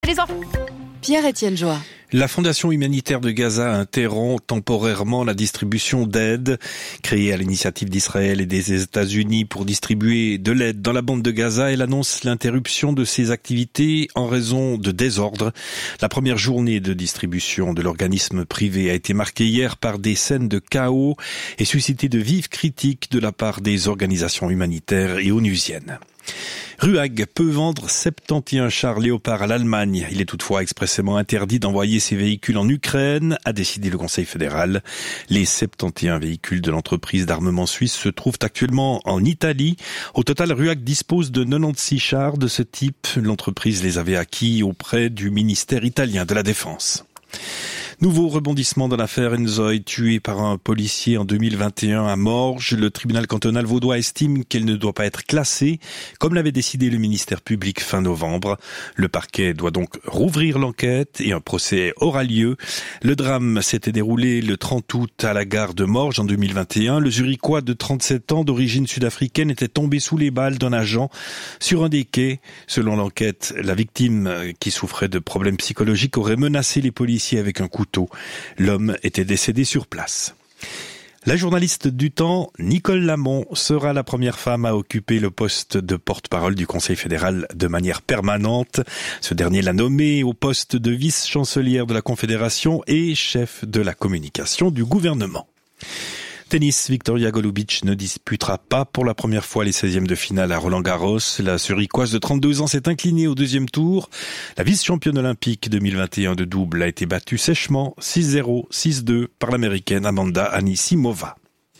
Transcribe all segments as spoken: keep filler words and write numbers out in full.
Les enfants. Pierre-Étienne Joie. La Fondation humanitaire de Gaza interrompt temporairement la distribution d'aide. Créée à l'initiative d'Israël et des États-Unis pour distribuer de l'aide dans la bande de Gaza, elle annonce l'interruption de ses activités en raison de désordres. La première journée de distribution de l'organisme privé a été marquée hier par des scènes de chaos et suscité de vives critiques de la part des organisations humanitaires et onusiennes. RUAG peut vendre soixante et onze chars Léopard à l'Allemagne. Il est toutefois expressément interdit d'envoyer ces véhicules en Ukraine, a décidé le Conseil fédéral. Les soixante et onze véhicules de l'entreprise d'armement suisse se trouvent actuellement en Italie. Au total, RUAG dispose de quatre-vingt-seize chars de ce type. L'entreprise les avait acquis auprès du ministère italien de la Défense. Nouveau rebondissement dans l'affaire Enzoï, tué par un policier en deux mille vingt et un à Morges. Le tribunal cantonal vaudois estime qu'elle ne doit pas être classée, comme l'avait décidé le ministère public fin novembre. Le parquet doit donc rouvrir l'enquête et un procès aura lieu. Le drame s'était déroulé le trente août à la gare de Morges en deux mille vingt et un. Le Zurichois de trente-sept ans d'origine sud-africaine était tombé sous les balles d'un agent sur un des quais. Selon l'enquête, la victime, qui souffrait de problèmes psychologiques, aurait menacé les policiers avec un couteau. L'homme était décédé sur place. La journaliste du Temps, Nicole Lamont, sera la première femme à occuper le poste de porte-parole du Conseil fédéral de manière permanente. Ce dernier l'a nommée au poste de vice-chancelière de la Confédération et chef de la communication du gouvernement. Tennis, Victoria Golubic ne disputera pas pour la première fois les seizièmes de finale à Roland-Garros. La Zurichoise de trente-deux ans s'est inclinée au deuxième tour. La vice-championne olympique deux mille vingt et un de double a été battue sèchement six zéro, six deux par l'américaine Amanda Anisimova.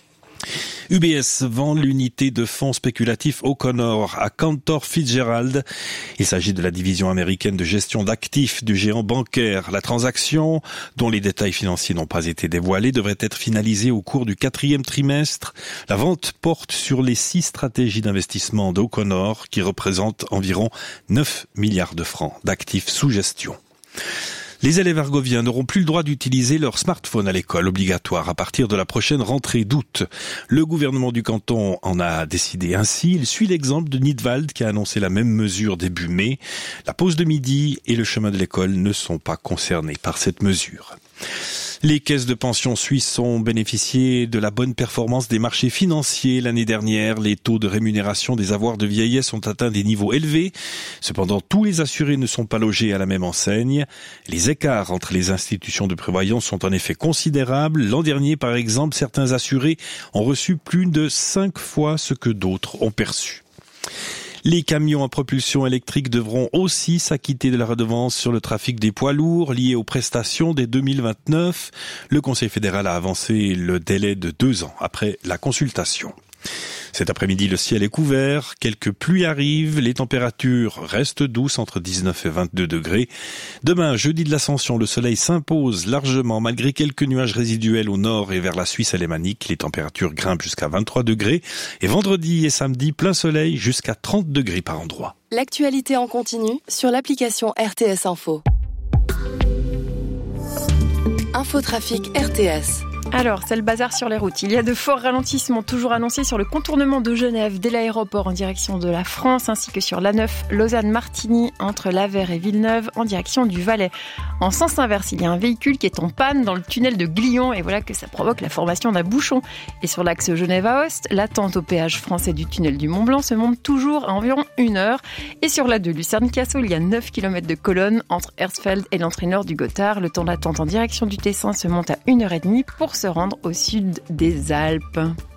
U B S vend l'unité de fonds spéculatifs O'Connor à Cantor Fitzgerald. Il s'agit de la division américaine de gestion d'actifs du géant bancaire. La transaction, dont les détails financiers n'ont pas été dévoilés, devrait être finalisée au cours du quatrième trimestre. La vente porte sur les six stratégies d'investissement d'O'Connor, qui représentent environ neuf milliards de francs d'actifs sous gestion. Les élèves argoviens n'auront plus le droit d'utiliser leur smartphone à l'école obligatoire à partir de la prochaine rentrée d'août. Le gouvernement du canton en a décidé ainsi. Il suit l'exemple de Nidwald qui a annoncé la même mesure début mai. La pause de midi et le chemin de l'école ne sont pas concernés par cette mesure. Les caisses de pension suisses ont bénéficié de la bonne performance des marchés financiers l'année dernière. Les taux de rémunération des avoirs de vieillesse ont atteint des niveaux élevés. Cependant, tous les assurés ne sont pas logés à la même enseigne. Les écarts entre les institutions de prévoyance sont en effet considérables. L'an dernier, par exemple, certains assurés ont reçu plus de cinq fois ce que d'autres ont perçu. Les camions à propulsion électrique devront aussi s'acquitter de la redevance sur le trafic des poids lourds liés aux prestations dès deux mille vingt-neuf. Le Conseil fédéral a avancé le délai de deux ans après la consultation. Cet après-midi, le ciel est couvert, quelques pluies arrivent, les températures restent douces entre dix-neuf et vingt-deux degrés. Demain, jeudi de l'Ascension, le soleil s'impose largement malgré quelques nuages résiduels au nord et vers la Suisse alémanique. Les températures grimpent jusqu'à vingt-trois degrés. Et vendredi et samedi, plein soleil jusqu'à trente degrés par endroit. L'actualité en continu sur l'application R T S Info. Infotrafic R T S. Alors, c'est le bazar sur les routes. Il y a de forts ralentissements toujours annoncés sur le contournement de Genève dès l'aéroport en direction de la France, ainsi que sur l'A neuf Lausanne-Martigny entre Lavère et Villeneuve en direction du Valais. En sens inverse, il y a un véhicule qui est en panne dans le tunnel de Glion et voilà que ça provoque la formation d'un bouchon. Et sur l'axe Genève-Aoste, l'attente au péage français du tunnel du Mont-Blanc se monte toujours à environ une heure. Et sur l'A deux Lucerne-Cassel, il y a neuf kilomètres de colonne entre Hersfeld et l'entrée nord du Gothard. Le temps d'attente en direction du Tessin se monte à une heure trente pour se rendre au sud des Alpes.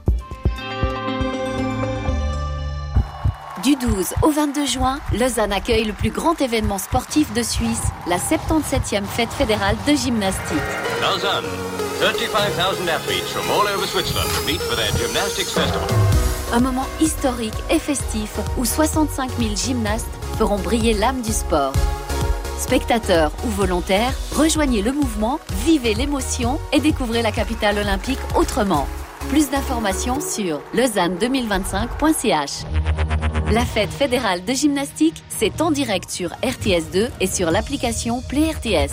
Du douze au vingt-deux juin, Lausanne accueille le plus grand événement sportif de Suisse, la soixante-dix-septième fête fédérale de gymnastique. Lausanne, thirty-five thousand athletes from all over Switzerland meet for their gymnastics festival. Un moment historique et festif où soixante-cinq mille gymnastes feront briller l'âme du sport. Spectateurs ou volontaires, rejoignez le mouvement, vivez l'émotion et découvrez la capitale olympique autrement. Plus d'informations sur lausanne deux mille vingt-cinq point c h. La fête fédérale de gymnastique, c'est en direct sur R T S deux et sur l'application Play R T S.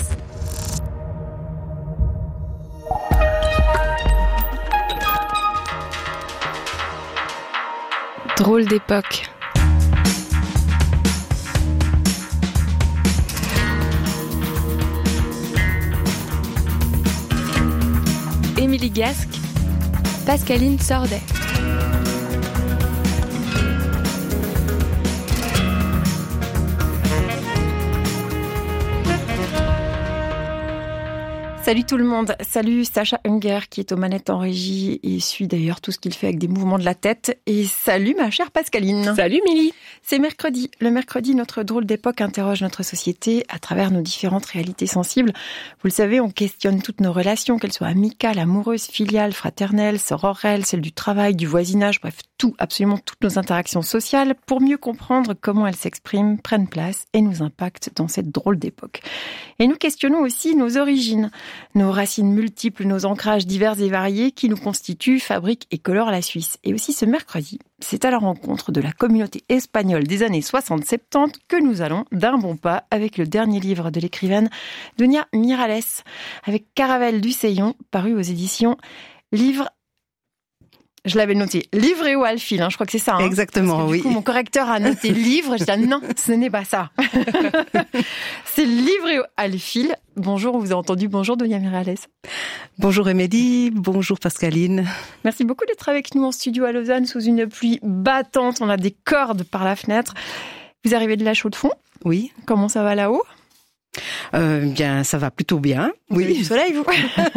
Drôle d'époque. Émilie Gasque, Pascaline Sordet. Salut tout le monde, salut Sacha Unger qui est aux manettes en régie et suit d'ailleurs tout ce qu'il fait avec des mouvements de la tête. Et salut ma chère Pascaline. Salut Mélie. C'est mercredi. Le mercredi, notre drôle d'époque interroge notre société à travers nos différentes réalités sensibles. Vous le savez, on questionne toutes nos relations, qu'elles soient amicales, amoureuses, filiales, fraternelles, sororelles, celles du travail, du voisinage, bref, tout, absolument toutes nos interactions sociales pour mieux comprendre comment elles s'expriment, prennent place et nous impactent dans cette drôle d'époque. Et nous questionnons aussi nos origines. Nos racines multiples, nos ancrages divers et variés qui nous constituent, fabriquent et colorent la Suisse. Et aussi ce mercredi, c'est à la rencontre de la communauté espagnole des années soixante soixante-dix que nous allons d'un bon pas avec le dernier livre de l'écrivaine Dunia Miralles, avec Caravelle du Seillon, paru aux éditions Livre. Je l'avais noté, livre et ou alfil, hein, je crois que c'est ça. Hein, exactement, parce que, du oui. coup, mon correcteur a noté livre, je dis ah, non, ce n'est pas ça. C'est livre et ou alfil. Bonjour, on vous a entendu. Bonjour, Dunia Miralles. Bonjour Émilie, bonjour Pascaline. Merci beaucoup d'être avec nous en studio à Lausanne sous une pluie battante. On a des cordes par la fenêtre. Vous arrivez de la Chaux-de-Fonds ? Oui. Comment ça va là-haut ? Euh, bien, ça va plutôt bien. Vous avez du soleil, vous ?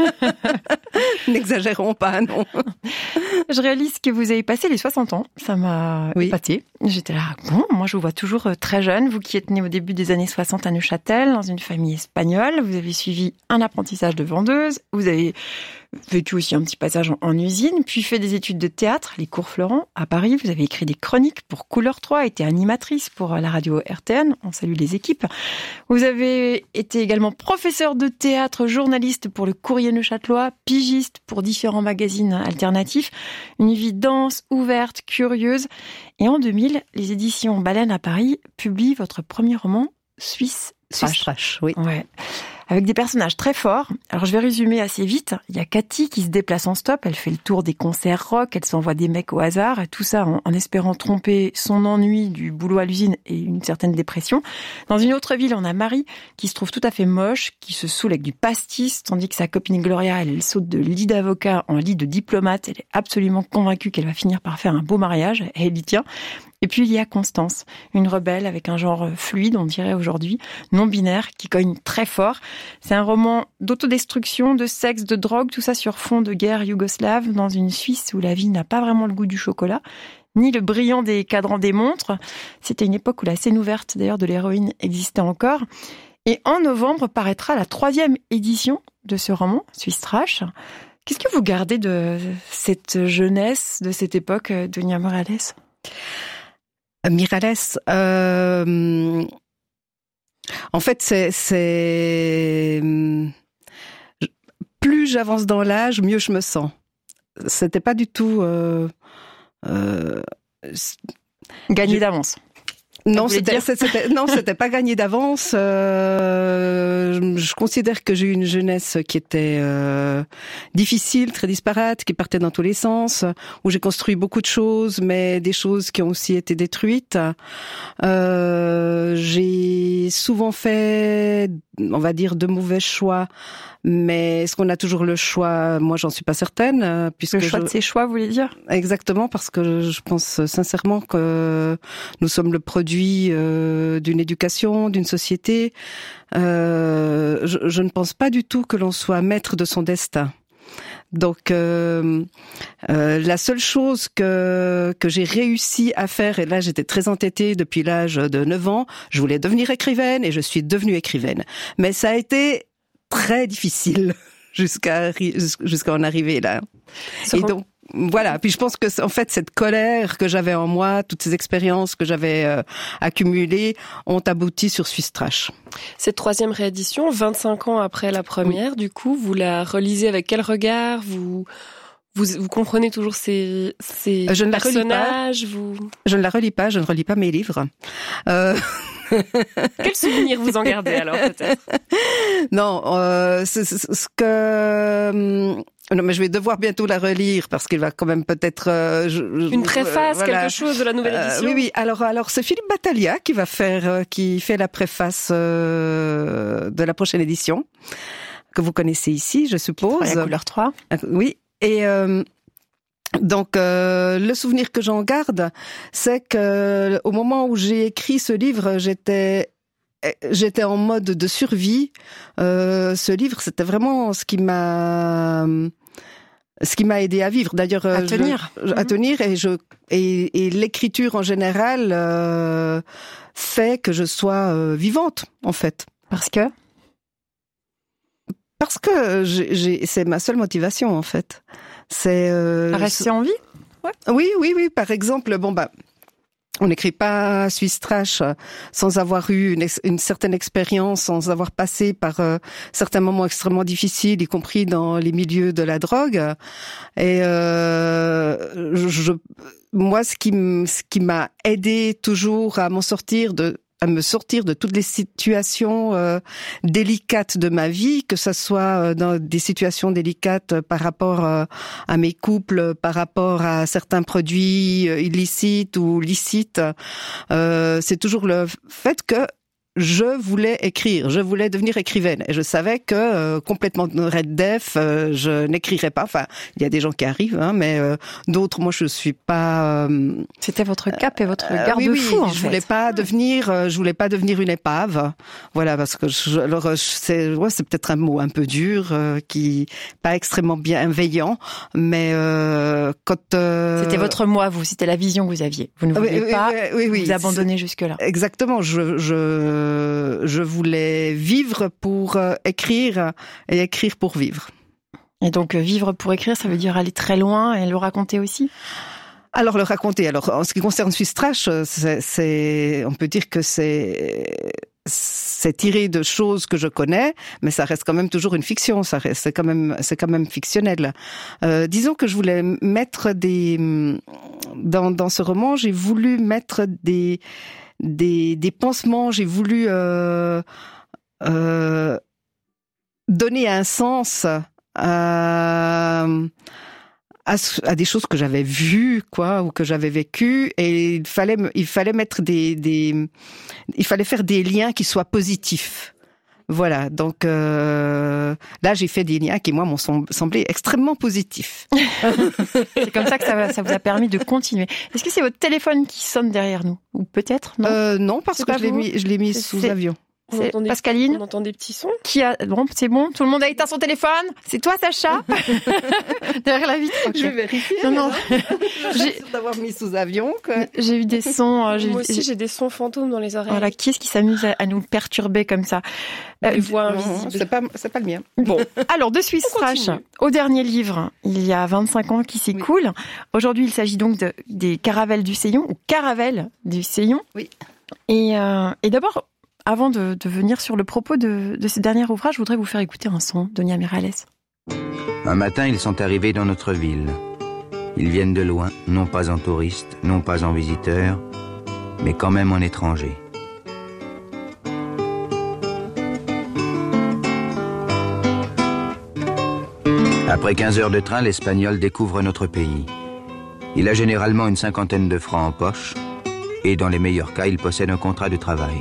N'exagérons pas, non. Je réalise que vous avez passé les soixante ans. Ça m'a oui. épaté. J'étais là, bon, moi je vous vois toujours très jeune. Vous qui êtes né au début des années soixante à Neuchâtel, dans une famille espagnole. Vous avez suivi un apprentissage de vendeuse. Vous avez vécu aussi un petit passage en, en usine, puis fait des études de théâtre, les cours Florent, à Paris. Vous avez écrit des chroniques pour Couleur trois, été animatrice pour la radio R T N. On salue les équipes. Vous avez été également professeur de théâtre, journaliste pour le Courrier neuchâtelois, pigiste pour différents magazines alternatifs. Une vie dense, ouverte, curieuse. Et en deux mille, les éditions Baleine à Paris publient votre premier roman, Suisse Trash. Suisse Trash, oui. Ouais. Avec des personnages très forts. Alors je vais résumer assez vite. Il y a Cathy qui se déplace en stop, elle fait le tour des concerts rock, elle s'envoie des mecs au hasard, et tout ça en, en espérant tromper son ennui du boulot à l'usine et une certaine dépression. Dans une autre ville, on a Marie qui se trouve tout à fait moche, qui se saoule avec du pastis, tandis que sa copine Gloria, elle, elle saute de lit d'avocat en lit de diplomate. Elle est absolument convaincue qu'elle va finir par faire un beau mariage, et elle y tient. Et puis il y a Constance, une rebelle avec un genre fluide, on dirait aujourd'hui, non-binaire, qui cogne très fort. C'est un roman d'autodestruction, de sexe, de drogue, tout ça sur fond de guerre yougoslave, dans une Suisse où la vie n'a pas vraiment le goût du chocolat, ni le brillant des cadrans des montres. C'était une époque où la scène ouverte, d'ailleurs, de l'héroïne existait encore. Et en novembre paraîtra la troisième édition de ce roman, Suisse Trash. Qu'est-ce que vous gardez de cette jeunesse, de cette époque, Dunia Miralles ? Miralles, euh, en fait, c'est, c'est plus j'avance dans l'âge, mieux je me sens. C'était pas du tout euh, euh, gagné je... d'avance. Non, c'était, c'était, non, c'était pas gagné d'avance. Euh, je considère que j'ai eu une jeunesse qui était euh, difficile, très disparate, qui partait dans tous les sens, où j'ai construit beaucoup de choses, mais des choses qui ont aussi été détruites. Euh, j'ai souvent fait, on va dire, de mauvais choix. Mais est-ce qu'on a toujours le choix ? Moi, j'en suis pas certaine. Puisque le choix je... de ses choix, vous voulez dire ? Exactement, parce que je pense sincèrement que nous sommes le produit euh, d'une éducation, d'une société. Euh, je, je ne pense pas du tout que l'on soit maître de son destin. Donc, euh, euh, la seule chose que que j'ai réussi à faire, et là j'étais très entêtée depuis l'âge de neuf ans, je voulais devenir écrivaine et je suis devenue écrivaine. Mais ça a été très difficile jusqu'à jusqu'à en arriver là. Et donc voilà, puis je pense que en fait cette colère que j'avais en moi, toutes ces expériences que j'avais euh, accumulées ont abouti sur Suisse Trash. Cette troisième réédition, vingt-cinq ans après la première, oui. Du coup, vous la relisez avec quel regard ? Vous vous, vous comprenez toujours ces, ces je ne personnages la relis pas. Vous... Je ne la relis pas, je ne relis pas mes livres. Euh... Quel souvenir vous en gardez alors peut-être ? Non, euh, c'est, c'est, ce que... Non, mais je vais devoir bientôt la relire parce qu'il va quand même peut-être... Euh, je, Une préface, euh, voilà. Quelque chose de la nouvelle édition. Euh, oui, oui. Alors, alors c'est Philippe Battaglia qui va faire, euh, qui fait la préface euh, de la prochaine édition, que vous connaissez ici, je suppose. La couleur trois. Oui. Et euh, donc, euh, le souvenir que j'en garde, c'est que au moment où j'ai écrit ce livre, j'étais j'étais en mode de survie. Euh, ce livre, c'était vraiment ce qui m'a ce qui m'a aidé à vivre. D'ailleurs, à tenir, je, à tenir, et je et, et l'écriture en général euh, fait que je sois euh, vivante, en fait. Parce que parce que j'ai, j'ai, c'est ma seule motivation, en fait. C'est euh, rester en vie. Ouais. Oui, oui, oui. Par exemple, bon bah. On n'écrit pas Swiss Trash sans avoir eu une, ex- une certaine expérience, sans avoir passé par euh, certains moments extrêmement difficiles, y compris dans les milieux de la drogue. Et euh, je, moi, ce qui, m- ce qui m'a aidé toujours à m'en sortir de à me sortir de toutes les situations euh, délicates de ma vie, que ça soit euh, dans des situations délicates par rapport euh, à mes couples, par rapport à certains produits euh, illicites ou licites, euh, c'est toujours le fait que je voulais écrire, je voulais devenir écrivaine. Et je savais que euh, complètement red def, euh, je n'écrirais pas. Enfin, il y a des gens qui arrivent, hein, mais euh, d'autres, moi, je suis pas. Euh, C'était votre cap et votre euh, garde-fou. Oui, oui, en je fait. voulais pas devenir, euh, je voulais pas devenir une épave. Voilà, parce que je, alors c'est, ouais, c'est peut-être un mot un peu dur, euh, qui pas extrêmement bienveillant, mais euh, quand. Euh, C'était votre moi, vous. C'était la vision que vous aviez. Vous ne vouliez oui, pas oui, oui, oui, vous abandonner jusque-là. Exactement. Je, je je voulais vivre pour écrire et écrire pour vivre. Et donc vivre pour écrire, ça veut dire aller très loin et le raconter aussi. Alors le raconter. Alors en ce qui concerne Swiss Trash, c'est, c'est on peut dire que c'est c'est tiré de choses que je connais, mais ça reste quand même toujours une fiction. Ça reste, c'est quand même c'est quand même fictionnel. Euh, disons que je voulais mettre des dans dans ce roman, j'ai voulu mettre des Des, des pansements, j'ai voulu euh, euh, donner un sens à, à, à des choses que j'avais vues, quoi, ou que j'avais vécues, et il fallait, il fallait mettre des, des, il fallait faire des liens qui soient positifs. Voilà, donc euh, là j'ai fait des liens qui moi m'ont semblé extrêmement positifs. C'est comme ça que ça, ça vous a permis de continuer. Est-ce que c'est votre téléphone qui sonne derrière nous? Ou peut-être non euh, Non, parce c'est que je l'ai, vous mis, je l'ai mis c'est, sous c'est... avion. On C'est entend des, Pascaline. On entend des petits sons. Qui a bon, c'est bon, tout le monde a éteint son téléphone. C'est toi, Sacha, derrière la vitre. Okay. Je vais vérifier. Non, non. J'ai sûr d'avoir mis sous avion. Quoi. J'ai eu des sons. Euh, j'ai Moi eu, aussi, j'ai... j'ai des sons fantômes dans les oreilles. Voilà, qui est-ce qui s'amuse à, à nous perturber comme ça? Des euh, voix Non, invisibles. c'est pas, c'est pas le mien. Bon, alors de Swiss On Trash continue. au dernier livre, il y a vingt-cinq ans qui s'écoule. Oui. Aujourd'hui, il s'agit donc de, des Caravelles du Seillon ou Caravelles du Seillon. Oui. Et, euh, et d'abord, avant de, de venir sur le propos de, de ce dernier ouvrage, je voudrais vous faire écouter un son de Nia Miralles. Un matin, ils sont arrivés dans notre ville. Ils viennent de loin, non pas en touristes, non pas en visiteurs, mais quand même en étrangers. Après quinze heures de train, l'Espagnol découvre notre pays. Il a généralement une cinquantaine de francs en poche, et dans les meilleurs cas, il possède un contrat de travail.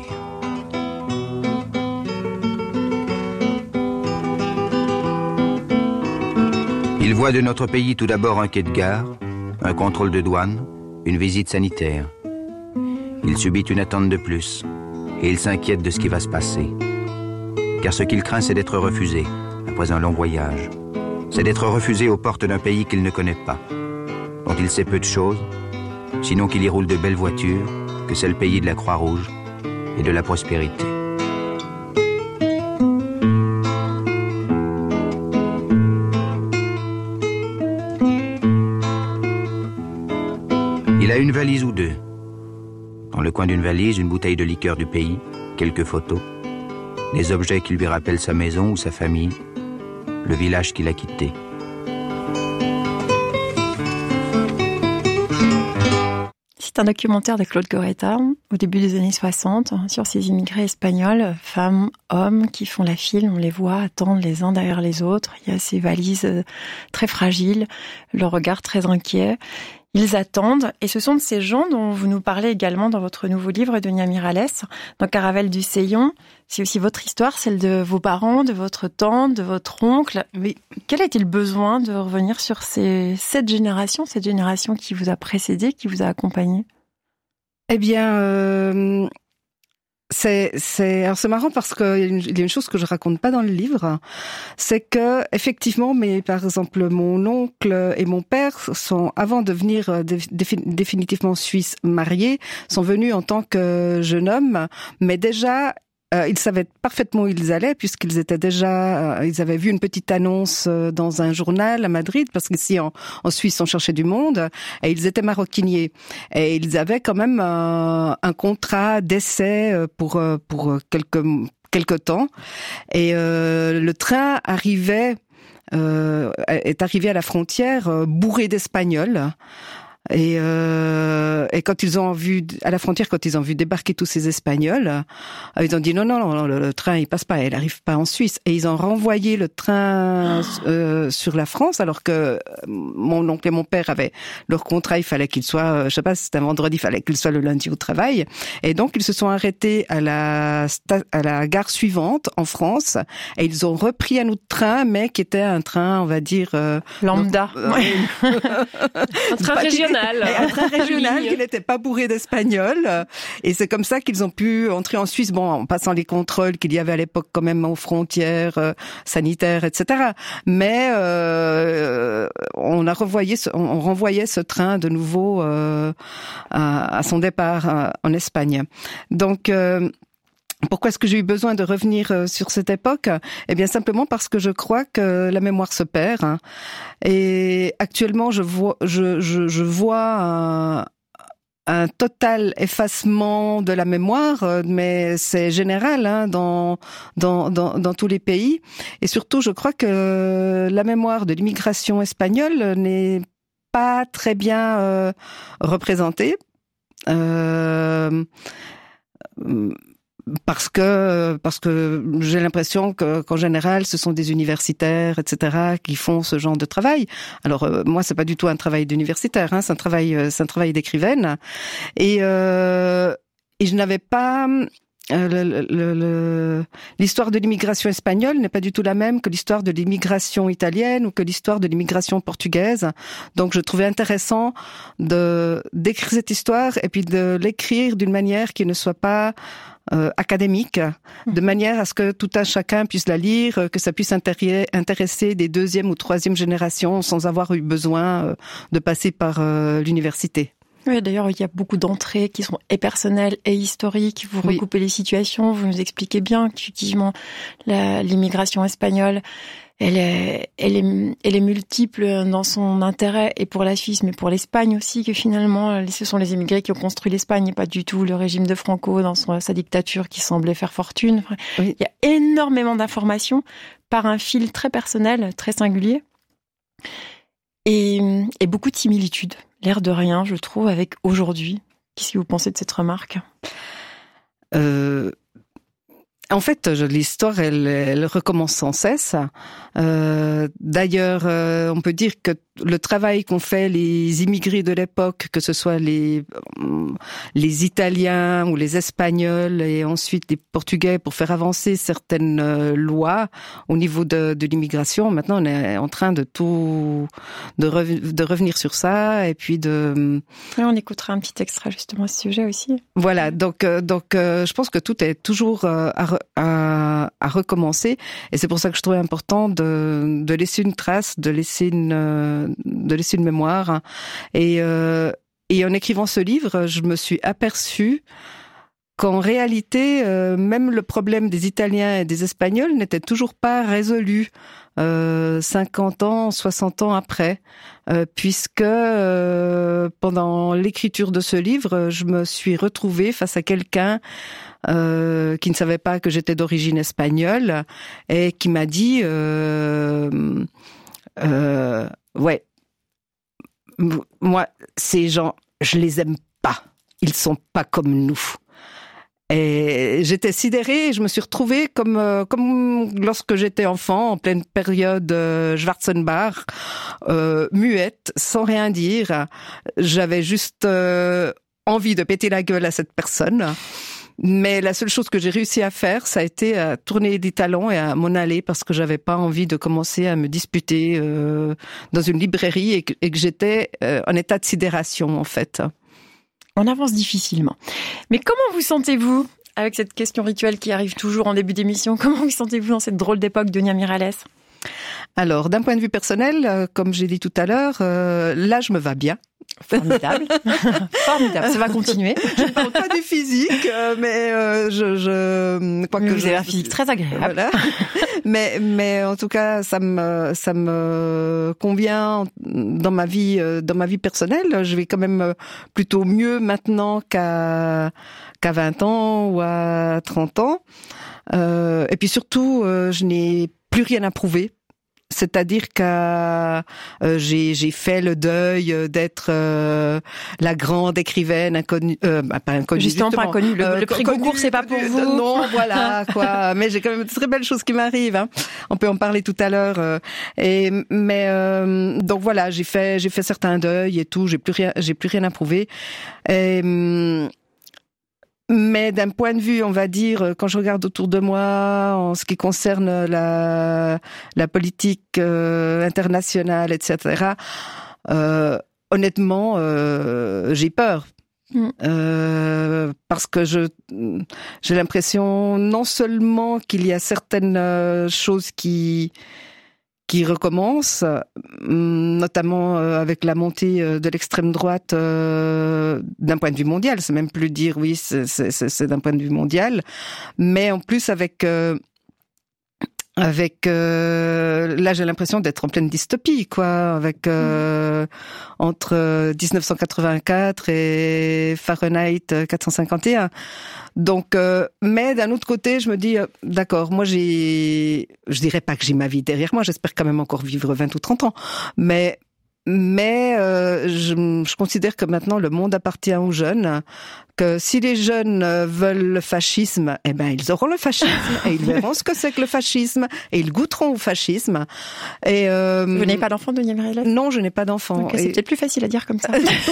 Il voit de notre pays tout d'abord un quai de gare, un contrôle de douane, une visite sanitaire. Il subit une attente de plus, et il s'inquiète de ce qui va se passer. Car ce qu'il craint, c'est d'être refusé, après un long voyage. C'est d'être refusé aux portes d'un pays qu'il ne connaît pas, dont il sait peu de choses, sinon qu'il y roule de belles voitures, que c'est le pays de la Croix-Rouge et de la prospérité. Il a une valise ou deux. Dans le coin d'une valise, une bouteille de liqueur du pays, quelques photos, des objets qui lui rappellent sa maison ou sa famille, le village qu'il a quitté. C'est un documentaire de Claude Goretta, au début des années soixante, sur ces immigrés espagnols, femmes, hommes, qui font la file. On les voit attendre les uns derrière les autres. Il y a ces valises très fragiles, le regard très inquiet. Ils attendent, et ce sont de ces gens dont vous nous parlez également dans votre nouveau livre, Dunia Miralles, dans Caravelle du Seillon. C'est aussi votre histoire, celle de vos parents, de votre tante, de votre oncle. Oui. Quel a été le besoin de revenir sur ces, cette génération, cette génération qui vous a précédé, qui vous a accompagné? Eh bien, euh, c'est, c'est, alors c'est marrant parce que il y a une chose que je raconte pas dans le livre, c'est que effectivement, mais par exemple, mon oncle et mon père sont, avant de venir définitivement suisses mariés, sont venus en tant que jeune homme, mais déjà Euh, ils savaient parfaitement où ils allaient puisqu'ils étaient déjà, euh, ils avaient vu une petite annonce euh, dans un journal à Madrid parce qu'ici en, en Suisse on cherchait du monde et ils étaient maroquiniers et ils avaient quand même euh, un contrat d'essai pour euh, pour quelques quelques temps et euh, le train arrivait euh, est arrivé à la frontière euh, bourré d'Espagnols. Et, euh, et quand ils ont vu à la frontière, quand ils ont vu débarquer tous ces Espagnols, euh, ils ont dit non non non, le, le train il passe pas, il arrive pas en Suisse. Et ils ont renvoyé le train euh, sur la France, alors que mon oncle et mon père avaient leur contrat, il fallait qu'il soit, euh, je sais pas, si c'était un vendredi, il fallait qu'il soit le lundi au travail. Et donc ils se sont arrêtés à la à la gare suivante en France, et ils ont repris un autre train, mais qui était un train, on va dire euh, lambda, euh, ouais. un train régional. Un train régional qui n'était pas bourré d'Espagnols. Et c'est comme ça qu'ils ont pu entrer en Suisse, bon, en passant les contrôles qu'il y avait à l'époque quand même aux frontières euh, sanitaires, et cetera. Mais euh, on a revoyé, ce, on renvoyait ce train de nouveau euh, à, à son départ euh, en Espagne. Donc euh, pourquoi est-ce que j'ai eu besoin de revenir sur cette époque? Eh bien, simplement parce que je crois que la mémoire se perd. Hein. Et actuellement, je vois, je, je, je vois un, un total effacement de la mémoire, mais c'est général hein, dans, dans, dans, dans tous les pays. Et surtout, je crois que la mémoire de l'immigration espagnole n'est pas très bien euh, représentée. Euh, Parce que parce que j'ai l'impression que qu'en général ce sont des universitaires et cetera qui font ce genre de travail. Alors euh, moi c'est pas du tout un travail d'universitaire, hein, c'est un travail c'est un travail d'écrivaine et euh, et je n'avais pas Euh, le, le, le, l'histoire de l'immigration espagnole n'est pas du tout la même que l'histoire de l'immigration italienne ou que l'histoire de l'immigration portugaise. Donc je trouvais intéressant de d'écrire cette histoire et puis de l'écrire d'une manière qui ne soit pas euh, académique, de manière à ce que tout un chacun puisse la lire, que ça puisse intéresser des deuxième ou troisième générations sans avoir eu besoin de passer par euh, l'université. Oui, d'ailleurs, il y a beaucoup d'entrées qui sont et personnelles et historiques. Vous oui. recoupez les situations, vous nous expliquez bien qu'effectivement, la, l'immigration espagnole, elle est, elle est, elle est multiple dans son intérêt et pour la Suisse, mais pour l'Espagne aussi, que finalement, ce sont les immigrés qui ont construit l'Espagne et pas du tout le régime de Franco dans son, sa dictature qui semblait faire fortune. Oui. Il y a énormément d'informations par un fil très personnel, très singulier et, et beaucoup de similitudes. L'air de rien, je trouve, avec aujourd'hui. Qu'est-ce que vous pensez de cette remarque ? euh, En fait, l'histoire, elle, elle recommence sans cesse. Euh, d'ailleurs, euh, on peut dire que le travail qu'ont fait les immigrés de l'époque, que ce soit les les Italiens ou les Espagnols et ensuite les Portugais pour faire avancer certaines euh, lois au niveau de, de l'immigration. Maintenant, on est en train de tout de, re, de revenir sur ça et puis de. Oui, on écoutera un petit extrait justement à ce sujet aussi. Voilà, donc euh, donc euh, je pense que tout est toujours euh, à, à à recommencer et c'est pour ça que je trouvais important de de laisser une trace, de laisser une de laisser une mémoire et euh, et en écrivant ce livre, je me suis aperçue qu'en réalité, euh, même le problème des Italiens et des Espagnols n'était toujours pas résolu euh, cinquante ans, soixante ans après, euh, puisque euh, pendant l'écriture de ce livre, je me suis retrouvée face à quelqu'un euh, qui ne savait pas que j'étais d'origine espagnole et qui m'a dit euh, euh, ouais, moi, ces gens, je les aime pas. Ils sont pas comme nous. Et j'étais sidérée et je me suis retrouvée comme euh, comme lorsque j'étais enfant, en pleine période euh, Schwarzenbach, euh, muette, sans rien dire. J'avais juste euh, envie de péter la gueule à cette personne. Mais la seule chose que j'ai réussi à faire, ça a été à tourner des talons et à m'en aller parce que j'avais pas envie de commencer à me disputer euh, dans une librairie et que, et que j'étais euh, en état de sidération, en fait. On avance difficilement. Mais comment vous sentez-vous avec cette question rituelle qui arrive toujours en début d'émission? Comment vous sentez-vous dans cette drôle d'époque, Donia Miralles? Alors, d'un point de vue personnel, euh, comme j'ai dit tout à l'heure, euh, là, je me va bien. Formidable. Formidable. Ça va continuer. Je ne parle pas du physique, euh, mais euh, je, je crois mais que vous je, avez un physique très agréable. Voilà. mais, mais en tout cas, ça me, ça me convient dans ma vie, dans ma vie personnelle. Je vais quand même plutôt mieux maintenant qu'à, qu'à vingt ans ou à trente ans. Euh, et puis surtout, euh, je n'ai plus rien à prouver. C'est-à-dire que euh, j'ai, j'ai fait le deuil d'être euh, la grande écrivaine inconnue, euh, bah, pas inconnue, justement, justement pas inconnue. Le, euh, le prix Goncourt, c'est pas pour vous. Non, voilà quoi. Mais j'ai quand même de très belles choses qui m'arrivent. Hein. On peut en parler tout à l'heure. Euh, et mais euh, donc voilà, j'ai fait, j'ai fait certains deuils et tout. J'ai plus rien, j'ai plus rien à prouver. Et, mais d'un point de vue, on va dire, quand je regarde autour de moi, en ce qui concerne la, la politique euh, internationale, et cetera, euh, honnêtement, euh, j'ai peur. Mm. Euh, parce que je, j'ai l'impression non seulement qu'il y a certaines choses qui... qui recommence, notamment avec la montée de l'extrême droite euh, d'un point de vue mondial. C'est même plus dire oui, c'est, c'est, c'est d'un point de vue mondial, mais en plus avec euh, avec euh, là j'ai l'impression d'être en pleine dystopie quoi, avec euh, mmh. entre dix-neuf cent quatre-vingt-quatre et Fahrenheit quatre cent cinquante et un. Donc, euh, mais d'un autre côté, je me dis, euh, d'accord, moi j'ai, je dirais pas que j'ai ma vie derrière moi, j'espère quand même encore vivre vingt ou trente ans, mais mais euh, je, je considère que maintenant le monde appartient aux jeunes, que si les jeunes veulent le fascisme, eh ben ils auront le fascisme et ils verront ce que c'est que le fascisme et ils goûteront au fascisme. Et euh, vous n'avez pas d'enfant, Donia Miralles? Non, je n'ai pas d'enfant. Okay, c'est et... peut-être plus facile à dire comme ça.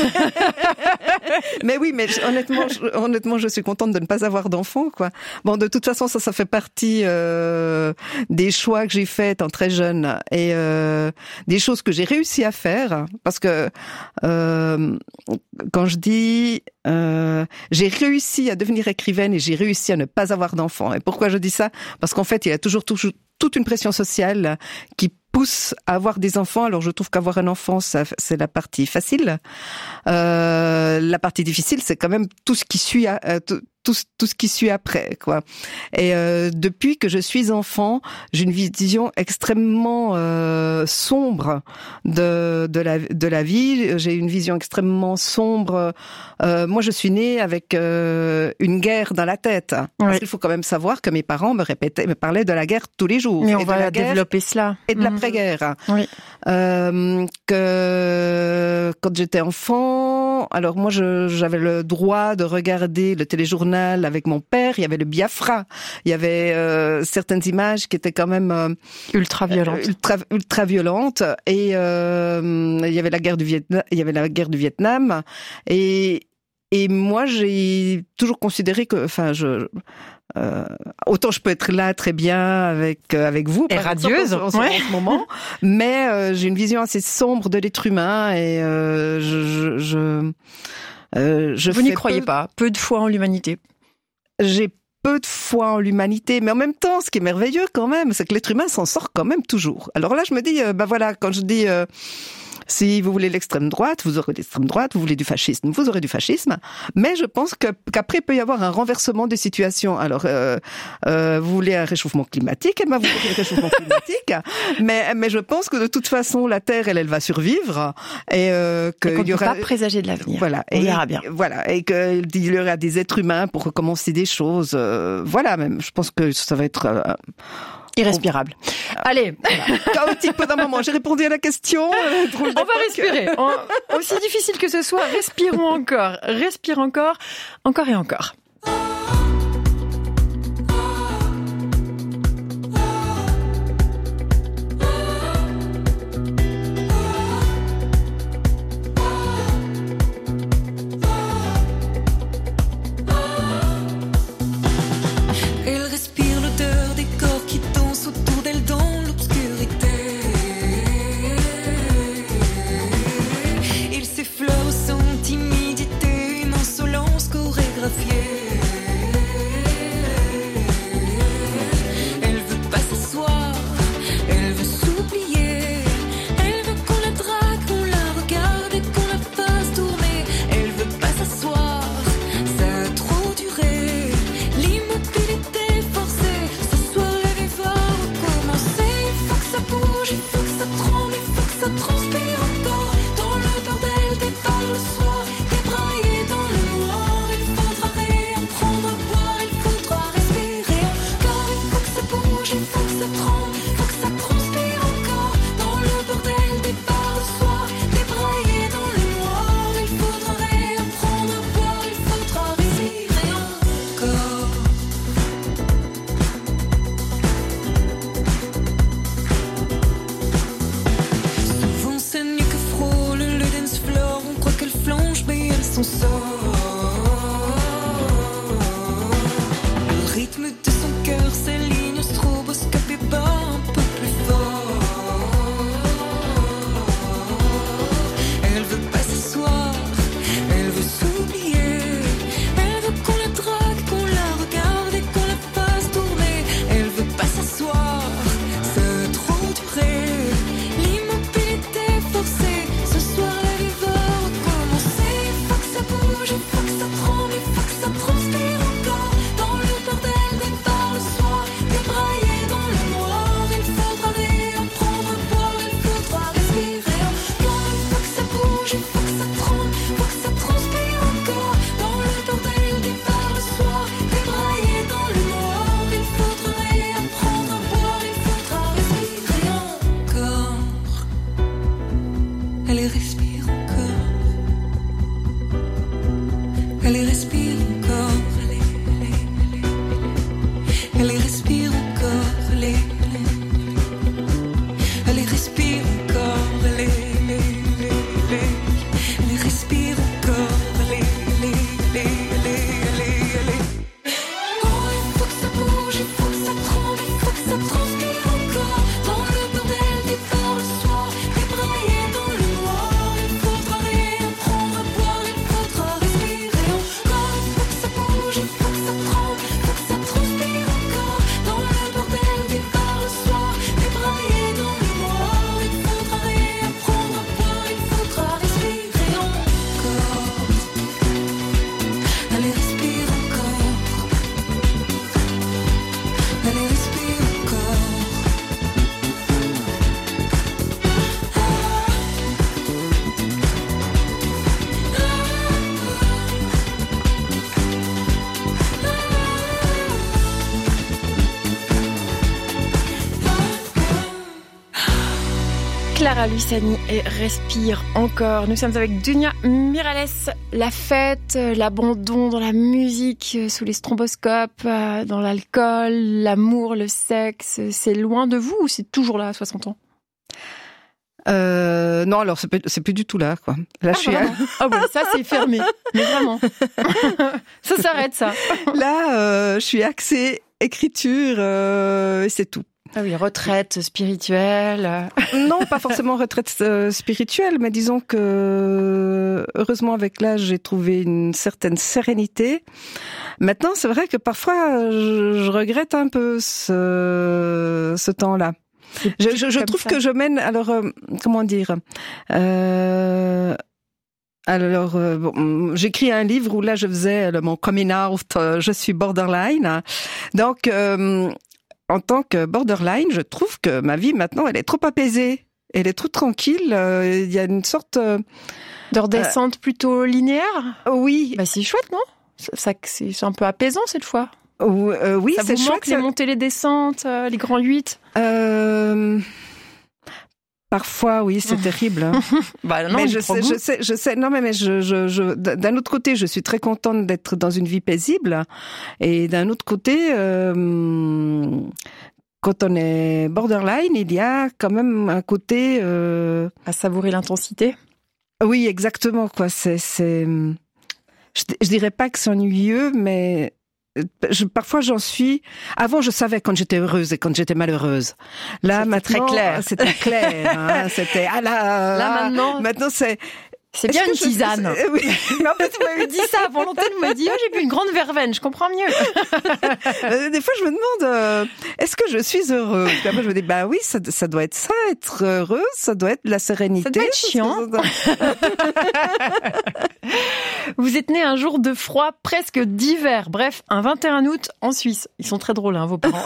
Mais oui, mais honnêtement, je, honnêtement, je suis contente de ne pas avoir d'enfant, quoi. Bon, de toute façon, ça, ça fait partie euh, des choix que j'ai faits étant très jeune et euh, des choses que j'ai réussi à faire, parce que euh, quand je dis euh, j'ai réussi à devenir écrivaine et j'ai réussi à ne pas avoir d'enfant. Et pourquoi je dis ça? Parce qu'en fait, il y a toujours, toujours toute une pression sociale qui pousse à avoir des enfants. Alors je trouve qu'avoir un enfant, ça, c'est la partie facile. Euh, la partie difficile, c'est quand même tout ce qui suit, à, euh, tout, tout, tout ce qui suit après, quoi. Et euh, depuis que je suis enfant, j'ai une vision extrêmement euh, sombre de de la de la vie. J'ai une vision extrêmement sombre. Euh, moi, je suis née avec euh, une guerre dans la tête. Oui. Parce qu'il faut quand même savoir que mes parents me répétaient, me parlaient de la guerre tous les jours. Mais on et va de la développer cela. Et de mmh. l'après-guerre. Oui. Euh, que quand j'étais enfant, alors moi, je, j'avais le droit de regarder le téléjournal avec mon père. Il y avait le Biafra. Il y avait euh, certaines images qui étaient quand même euh, ultra violentes, euh, ultra ultra violentes. Et euh, il y avait la guerre du Vietnam. Il y avait la guerre du Vietnam. Et et moi, j'ai toujours considéré que, enfin, je Euh, autant je peux être là très bien avec euh, avec vous, et radieuse en, en, ouais. en ce moment, mais euh, j'ai une vision assez sombre de l'être humain et euh, je je, je, euh, je vous n'y croyez peu... pas, peu de foi en l'humanité. J'ai peu de foi en l'humanité, mais en même temps, ce qui est merveilleux quand même, c'est que l'être humain s'en sort quand même toujours. Alors là, je me dis, euh, bah voilà, quand je dis euh, si vous voulez l'extrême droite, vous aurez l'extrême droite. Vous voulez du fascisme, vous aurez du fascisme. Mais je pense que qu'après il peut y avoir un renversement des situations. Alors, euh, euh, vous voulez un réchauffement climatique, eh ben vous aurez un réchauffement climatique. Mais mais je pense que de toute façon la Terre, elle, elle va survivre et euh, que il y aura pas présager de l'avenir. Voilà, on et, verra bien. Voilà, et qu'il y aura des êtres humains pour recommencer des choses. Euh, voilà, même. Je pense que ça va être euh, irrespirable. Oh. Allez, voilà. Chaotique pendant un moment. J'ai répondu à la question. On va respirer. On, aussi difficile que ce soit, respirons encore. Respire encore, encore et encore. faut que ça tremble, faut que ça transpire encore. Dans le bordel des bars le soir, débraillé dans le noir. Il faudra réapprendre à boire, il faudra respirer encore. Souvent c'est mieux que frôle le dance floor. On croit qu'elle flanche mais elle s'en sort. Le rythme de son cœur, ses lignes au stroboscope et bat un peu plus fort. Elle veut pas s'asseoir, elle veut s'oublier. Elle veut qu'on la drague, qu'on la regarde et qu'on la fasse tourner. Elle veut pas s'asseoir, ça a trop duré. L'immobilité forcée, ce soir la vie va recommencer. Faut que ça bouge, faut que ça tremble, faut que ça transpire encore. Dans le bordel des bars le soir, débraillé dans le noir. Il faudra réapprendre à boire, il faudra respirer encore. Faut que ça bouge, faut que ça tremble, faut que ça transpire encore. Dans le bordel des bars le soir, débraillé dans le noir. Il faudra réapprendre à boire, il faudra respirer encore. Allez, respire encore. Allez, respire encore. Allez, allez, allez, allez. Allez, respire encore. Allez, allez, allez. Allez, respire encore. Allez, allez, allez, allez. Allez, respire encore. Allez, allez, allez, allez, allez, allez. Oh, il faut que ça bouge, il faut que ça tremble, il faut que ça transpire encore. Dans le bordel des bars le soir, débraillé dans le noir. Il faudra réapprendre à boire, il faudra respirer encore. Il faut que ça bouge, il faut que ça tremble, il faut que ça transpire encore. Dans le bordel des bars le soir, débraillé dans le noir. Il faudra réapprendre à boire, il faudra respirer encore. Allez, respire encore. Allez, respire encore. Clara Luciani et Respire encore. Nous sommes avec Dunia Miralles. La fête, l'abandon dans la musique, sous les stromboscopes, dans l'alcool, l'amour, le sexe, c'est loin de vous ou c'est toujours là à soixante ans? Euh, non, alors c'est plus, c'est plus du tout là, quoi. Là, Ah, je suis vraiment Ah oui, ça c'est fermé. Mais vraiment. Ça s'arrête, ça. là, euh, je suis axée écriture, euh, et c'est tout. Ah oui, retraite spirituelle. Non, pas forcément retraite euh, spirituelle, mais disons que heureusement avec l'âge j'ai trouvé une certaine sérénité. Maintenant, c'est vrai que parfois je, je regrette un peu ce, ce temps-là. Je, je, je trouve ça. que je mène, alors euh, comment dire, euh, alors euh, bon, j'écris un livre où là je faisais le, mon coming out, euh, je suis borderline, donc. Euh, En tant que borderline, je trouve que ma vie maintenant, elle est trop apaisée. Elle est trop tranquille. Il y a une sorte euh, de redescente euh, plutôt linéaire. Oui. Bah c'est chouette, non? Ça, c'est, c'est un peu apaisant cette fois. Euh, euh, oui, ça c'est vous chouette. Manque, ça... les montées, les descentes, euh, les grands huit. Euh... Parfois, oui, c'est terrible. Hein. bah non, mais je sais, je sais, je sais. Non, mais, mais je, je, je, d'un autre côté, je suis très contente d'être dans une vie paisible, et d'un autre côté, euh, quand on est borderline, il y a quand même un côté euh... à savourer l'intensité. Oui, exactement. Quoi, c'est, c'est. Je, je dirais pas que c'est ennuyeux, mais. Je, parfois j'en suis. Avant je savais quand j'étais heureuse et quand j'étais malheureuse. Là c'était maintenant très clair. C'était clair. Hein, c'était ah là. Là maintenant. Maintenant c'est. C'est bien une tisane. Je... Oui. Mais en fait, vous m'avez dit ça avant l'antenne, vous m'avez dit, oh, j'ai bu une grande verveine, je comprends mieux. Des fois, je me demande, euh, est-ce que je suis heureuse? Puis après, je me dis, bah oui, ça, ça doit être ça, être heureuse, ça doit être la sérénité. Ça doit être chiant. Vous êtes né un jour de froid, presque d'hiver. Bref, un vingt et un août en Suisse. Ils sont très drôles, hein, vos parents.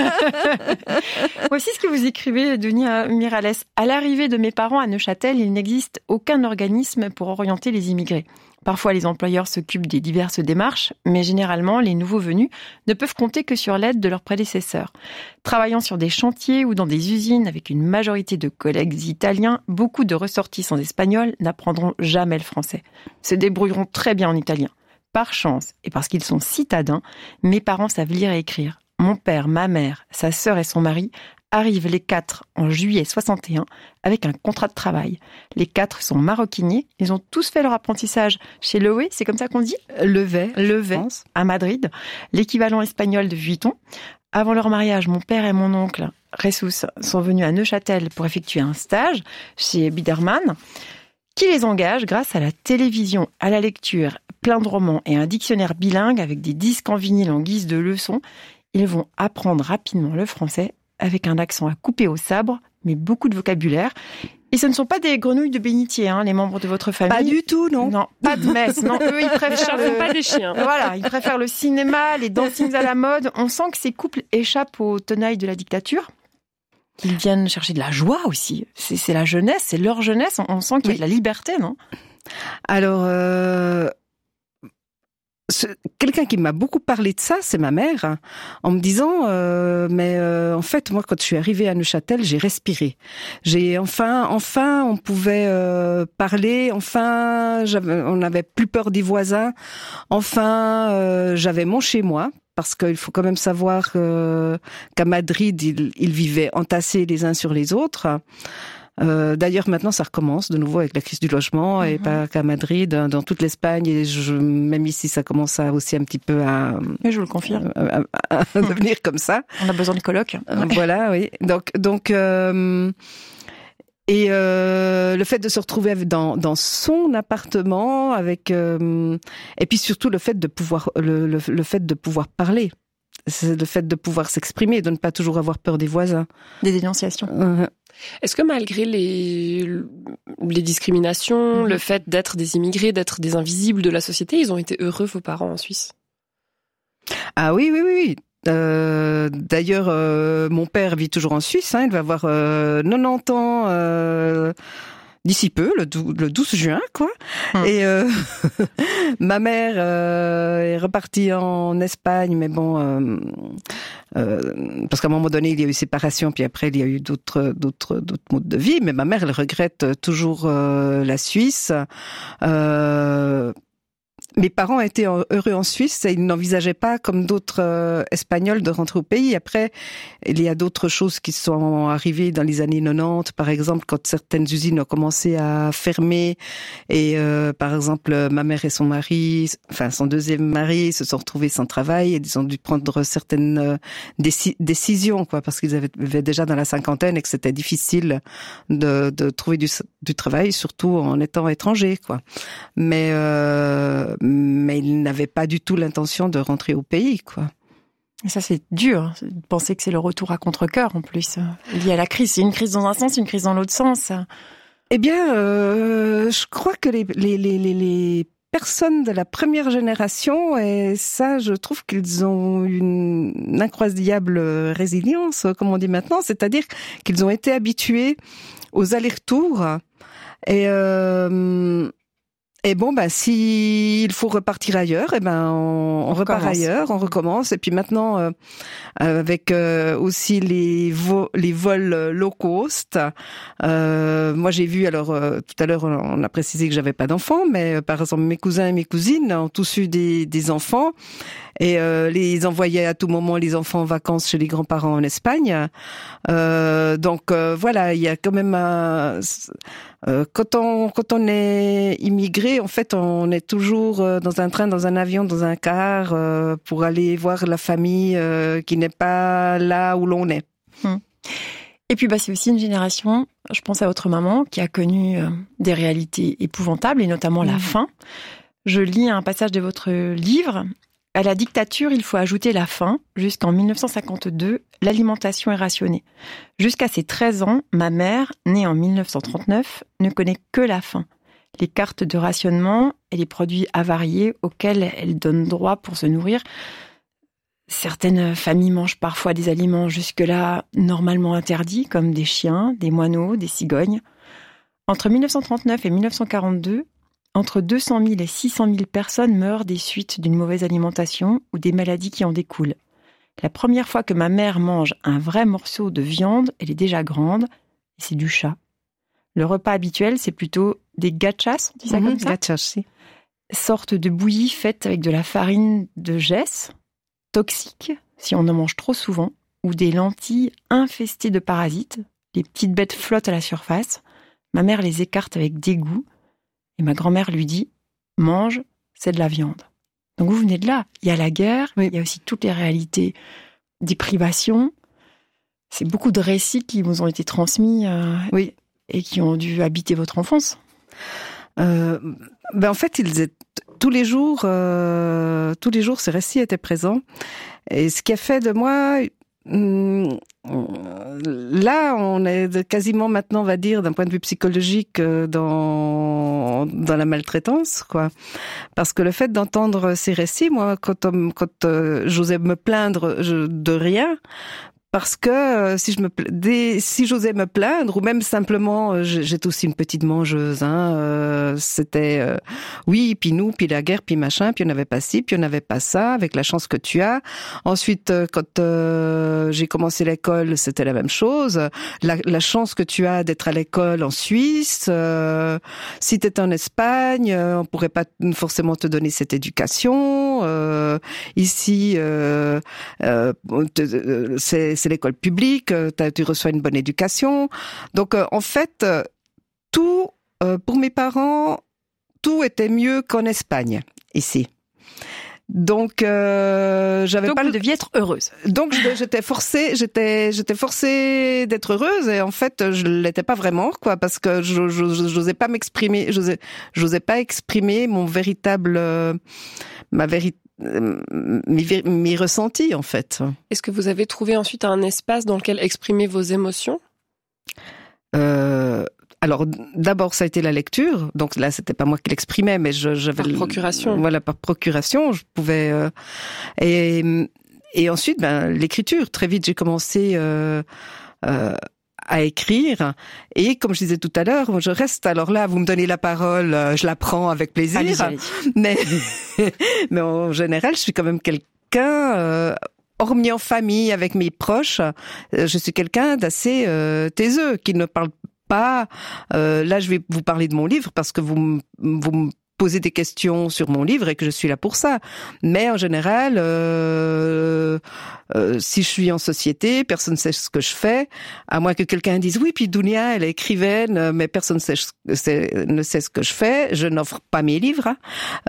Voici ce que vous écrivez, Dunia Miralles. À l'arrivée de mes parents à Neuchâtel, il n'existe aucun organisme pour orienter les immigrés. Parfois, les employeurs s'occupent des diverses démarches, mais généralement, les nouveaux venus ne peuvent compter que sur l'aide de leurs prédécesseurs. Travaillant sur des chantiers ou dans des usines avec une majorité de collègues italiens, beaucoup de ressortissants espagnols n'apprendront jamais le français. Se débrouilleront très bien en italien. Par chance, et parce qu'ils sont citadins, mes parents savent lire et écrire. Mon père, ma mère, sa sœur et son mari arrivent les quatre en juillet soixante et un avec un contrat de travail. Les quatre sont maroquiniers. Ils ont tous fait leur apprentissage chez Levé, c'est comme ça qu'on dit ? Levé. Levé, à Madrid, l'équivalent espagnol de Vuitton. Avant leur mariage, mon père et mon oncle, Ressus, sont venus à Neuchâtel pour effectuer un stage chez Biedermann, qui les engage grâce à la télévision, à la lecture, plein de romans et un dictionnaire bilingue avec des disques en vinyle en guise de leçon. Ils vont apprendre rapidement le français avec un accent à couper au sabre, mais beaucoup de vocabulaire. Et ce ne sont pas des grenouilles de bénitier, hein, les membres de votre famille. Pas du tout, non. Non, pas de messe. Non, eux, ils préfèrent Les le... pas des chiens. Voilà, ils préfèrent le cinéma, les dancings à la mode. On sent que ces couples échappent aux tenailles de la dictature. Ils viennent chercher de la joie aussi. C'est, c'est la jeunesse, c'est leur jeunesse. On, on sent qu'il y a de la liberté, non ? Alors, euh, ce, quelqu'un qui m'a beaucoup parlé de ça, c'est ma mère, hein, en me disant, euh, mais euh, en fait, moi, quand je suis arrivée à Neuchâtel, j'ai respiré. J'ai enfin, enfin, on pouvait euh, parler. Enfin, j'avais, on n'avait plus peur des voisins. Enfin, euh, j'avais mon chez moi. Parce qu'il faut quand même savoir euh, qu'à Madrid, ils, ils vivaient entassés les uns sur les autres. Euh, d'ailleurs, maintenant, ça recommence de nouveau avec la crise du logement, mm-hmm. et pas qu'à Madrid, dans toute l'Espagne, et je, même ici, ça commence à, aussi un petit peu à... Oui, je vous le confirme. À, à, à devenir comme ça. On a besoin de colocs. Ouais. Voilà, oui. Donc, donc euh, et euh, le fait de se retrouver dans, dans son appartement, avec euh, et puis surtout le fait de pouvoir le, le, le fait de pouvoir parler, c'est le fait de pouvoir s'exprimer, de ne pas toujours avoir peur des voisins, des dénonciations. Uh-huh. Est-ce que malgré les les discriminations, mmh. le fait d'être des immigrés, d'être des invisibles de la société, ils ont été heureux, vos parents, en Suisse ? Ah oui, oui, oui. Euh, d'ailleurs, euh, mon père vit toujours en Suisse. Hein, il va avoir euh, quatre-vingt-dix ans euh, d'ici peu, le douze juin, quoi. Hum. Et euh, ma mère euh, est repartie en Espagne, mais bon, euh, euh, parce qu'à un moment donné, il y a eu séparation, puis après, il y a eu d'autres, d'autres, d'autres modes de vie. Mais ma mère, elle regrette toujours euh, la Suisse. Euh, Mes parents étaient heureux en Suisse et ils n'envisageaient pas, comme d'autres euh, Espagnols, de rentrer au pays. Après, il y a d'autres choses qui sont arrivées dans les années quatre-vingt-dix, par exemple, quand certaines usines ont commencé à fermer. Et euh, par exemple, ma mère et son mari, enfin son deuxième mari, se sont retrouvés sans travail et ils ont dû prendre certaines euh, déci- décisions, quoi, parce qu'ils avaient, avaient déjà dans la cinquantaine et que c'était difficile de, de trouver du, du travail, surtout en étant étranger, quoi. Mais euh, mais il n'avait pas du tout l'intention de rentrer au pays, quoi. Et ça, c'est dur, de penser que c'est le retour à contre-cœur, en plus, lié à la crise. C'est une crise dans un sens, une crise dans l'autre sens. Eh bien, euh, je crois que les, les, les, les personnes de la première génération, et ça, je trouve qu'ils ont une incroyable résilience, comme on dit maintenant, c'est-à-dire qu'ils ont été habitués aux allers-retours et... Euh, Et bon, bah, si il faut repartir ailleurs, eh ben, on, on, on repart ailleurs, on recommence. Et puis maintenant, euh, avec euh, aussi les, vo- les vols low cost, euh, moi j'ai vu, alors euh, tout à l'heure on a précisé que j'avais pas d'enfants, mais euh, par exemple mes cousins et mes cousines ont tous eu des, des enfants et euh, les envoyaient à tout moment les enfants en vacances chez les grands-parents en Espagne. Euh, donc euh, voilà, il y a quand même un... Euh, quand on quand on est immigré, en fait, on est toujours dans un train, dans un avion, dans un car euh, pour aller voir la famille euh, qui n'est pas là où l'on est. Hum. Et puis, bah, c'est aussi une génération, je pense à votre maman, qui a connu euh, des réalités épouvantables, et notamment mmh. la faim. Je lis un passage de votre livre. À la dictature, il faut ajouter la faim. Jusqu'en dix-neuf cent cinquante-deux, l'alimentation est rationnée. Jusqu'à ses treize ans, ma mère, née en dix-neuf cent trente-neuf, ne connaît que la faim. Les cartes de rationnement et les produits avariés auxquels elle donne droit pour se nourrir. Certaines familles mangent parfois des aliments jusque-là normalement interdits, comme des chiens, des moineaux, des cigognes. Entre dix-neuf cent trente-neuf et dix-neuf cent quarante-deux, Entre deux cent mille et six cent mille personnes meurent des suites d'une mauvaise alimentation ou des maladies qui en découlent. La première fois que ma mère mange un vrai morceau de viande, elle est déjà grande, et c'est du chat. Le repas habituel, c'est plutôt des gachas, on dit ça Mmh, comme ça gachas, si. Sorte de bouillie faite avec de la farine de gesse, toxique si on en mange trop souvent, ou des lentilles infestées de parasites. Les petites bêtes flottent à la surface. Ma mère les écarte avec dégoût. Et ma grand-mère lui dit « Mange, c'est de la viande ». Donc vous venez de là. Il y a la guerre, oui. Il y a aussi toutes les réalités des privations. C'est beaucoup de récits qui vous ont été transmis euh, oui. et qui ont dû habiter votre enfance. Euh, ben en fait, ils étaient, tous les jours, euh, tous les jours, ces récits étaient présents. Et ce qui a fait de moi, hum, là, on est quasiment maintenant, on va dire, d'un point de vue psychologique, dans dans la maltraitance, quoi. Parce que le fait d'entendre ces récits, moi, quand on, quand euh, j'osais me plaindre je, de rien. Parce que euh, si je me des, si j'osais me plaindre ou même simplement euh, j'étais aussi une petite mangeuse hein euh, c'était euh, oui puis nous puis la guerre puis machin puis on n'avait pas ci puis on n'avait pas ça avec la chance que tu as. Ensuite euh, quand euh, j'ai commencé l'école c'était la même chose. La, la chance que tu as d'être à l'école en Suisse. Euh, si t'étais en Espagne euh, on pourrait pas forcément te donner cette éducation. Euh, ici euh, euh, te, c'est c'est l'école publique, tu reçois une bonne éducation. Donc, euh, en fait, euh, tout, euh, pour mes parents, tout était mieux qu'en Espagne, ici. Donc, euh, j'avais Donc pas... vous deviez être heureuse. Donc, j'étais forcée, j'étais, j'étais forcée d'être heureuse et en fait, je l'étais pas vraiment, quoi, parce que je, je, j'osais pas m'exprimer, j'osais, j'osais pas exprimer mon véritable, euh, ma véritable, Mes, mes ressentis en fait. Est-ce que vous avez trouvé ensuite un espace dans lequel exprimer vos émotions ? euh, Alors d'abord ça a été la lecture, donc là c'était pas moi qui l'exprimais, mais je, j'avais par procuration. Le, voilà par procuration, je pouvais euh, et et ensuite ben l'écriture. Très vite j'ai commencé euh, euh, à écrire et comme je disais tout à l'heure, je reste alors là, vous me donnez la parole, je la prends avec plaisir. Allez-y, allez-y. Mais mais en général, je suis quand même quelqu'un euh, hormis en famille avec mes proches, je suis quelqu'un d'assez euh, taiseux qui ne parle pas euh, là je vais vous parler de mon livre parce que vous vous me poser des questions sur mon livre et que je suis là pour ça. Mais en général, euh, euh, si je suis en société, personne ne sait ce que je fais, à moins que quelqu'un dise oui, puis Dounia, elle est écrivaine, mais personne ne sait, sait, ne sait ce que je fais. Je n'offre pas mes livres. Hein.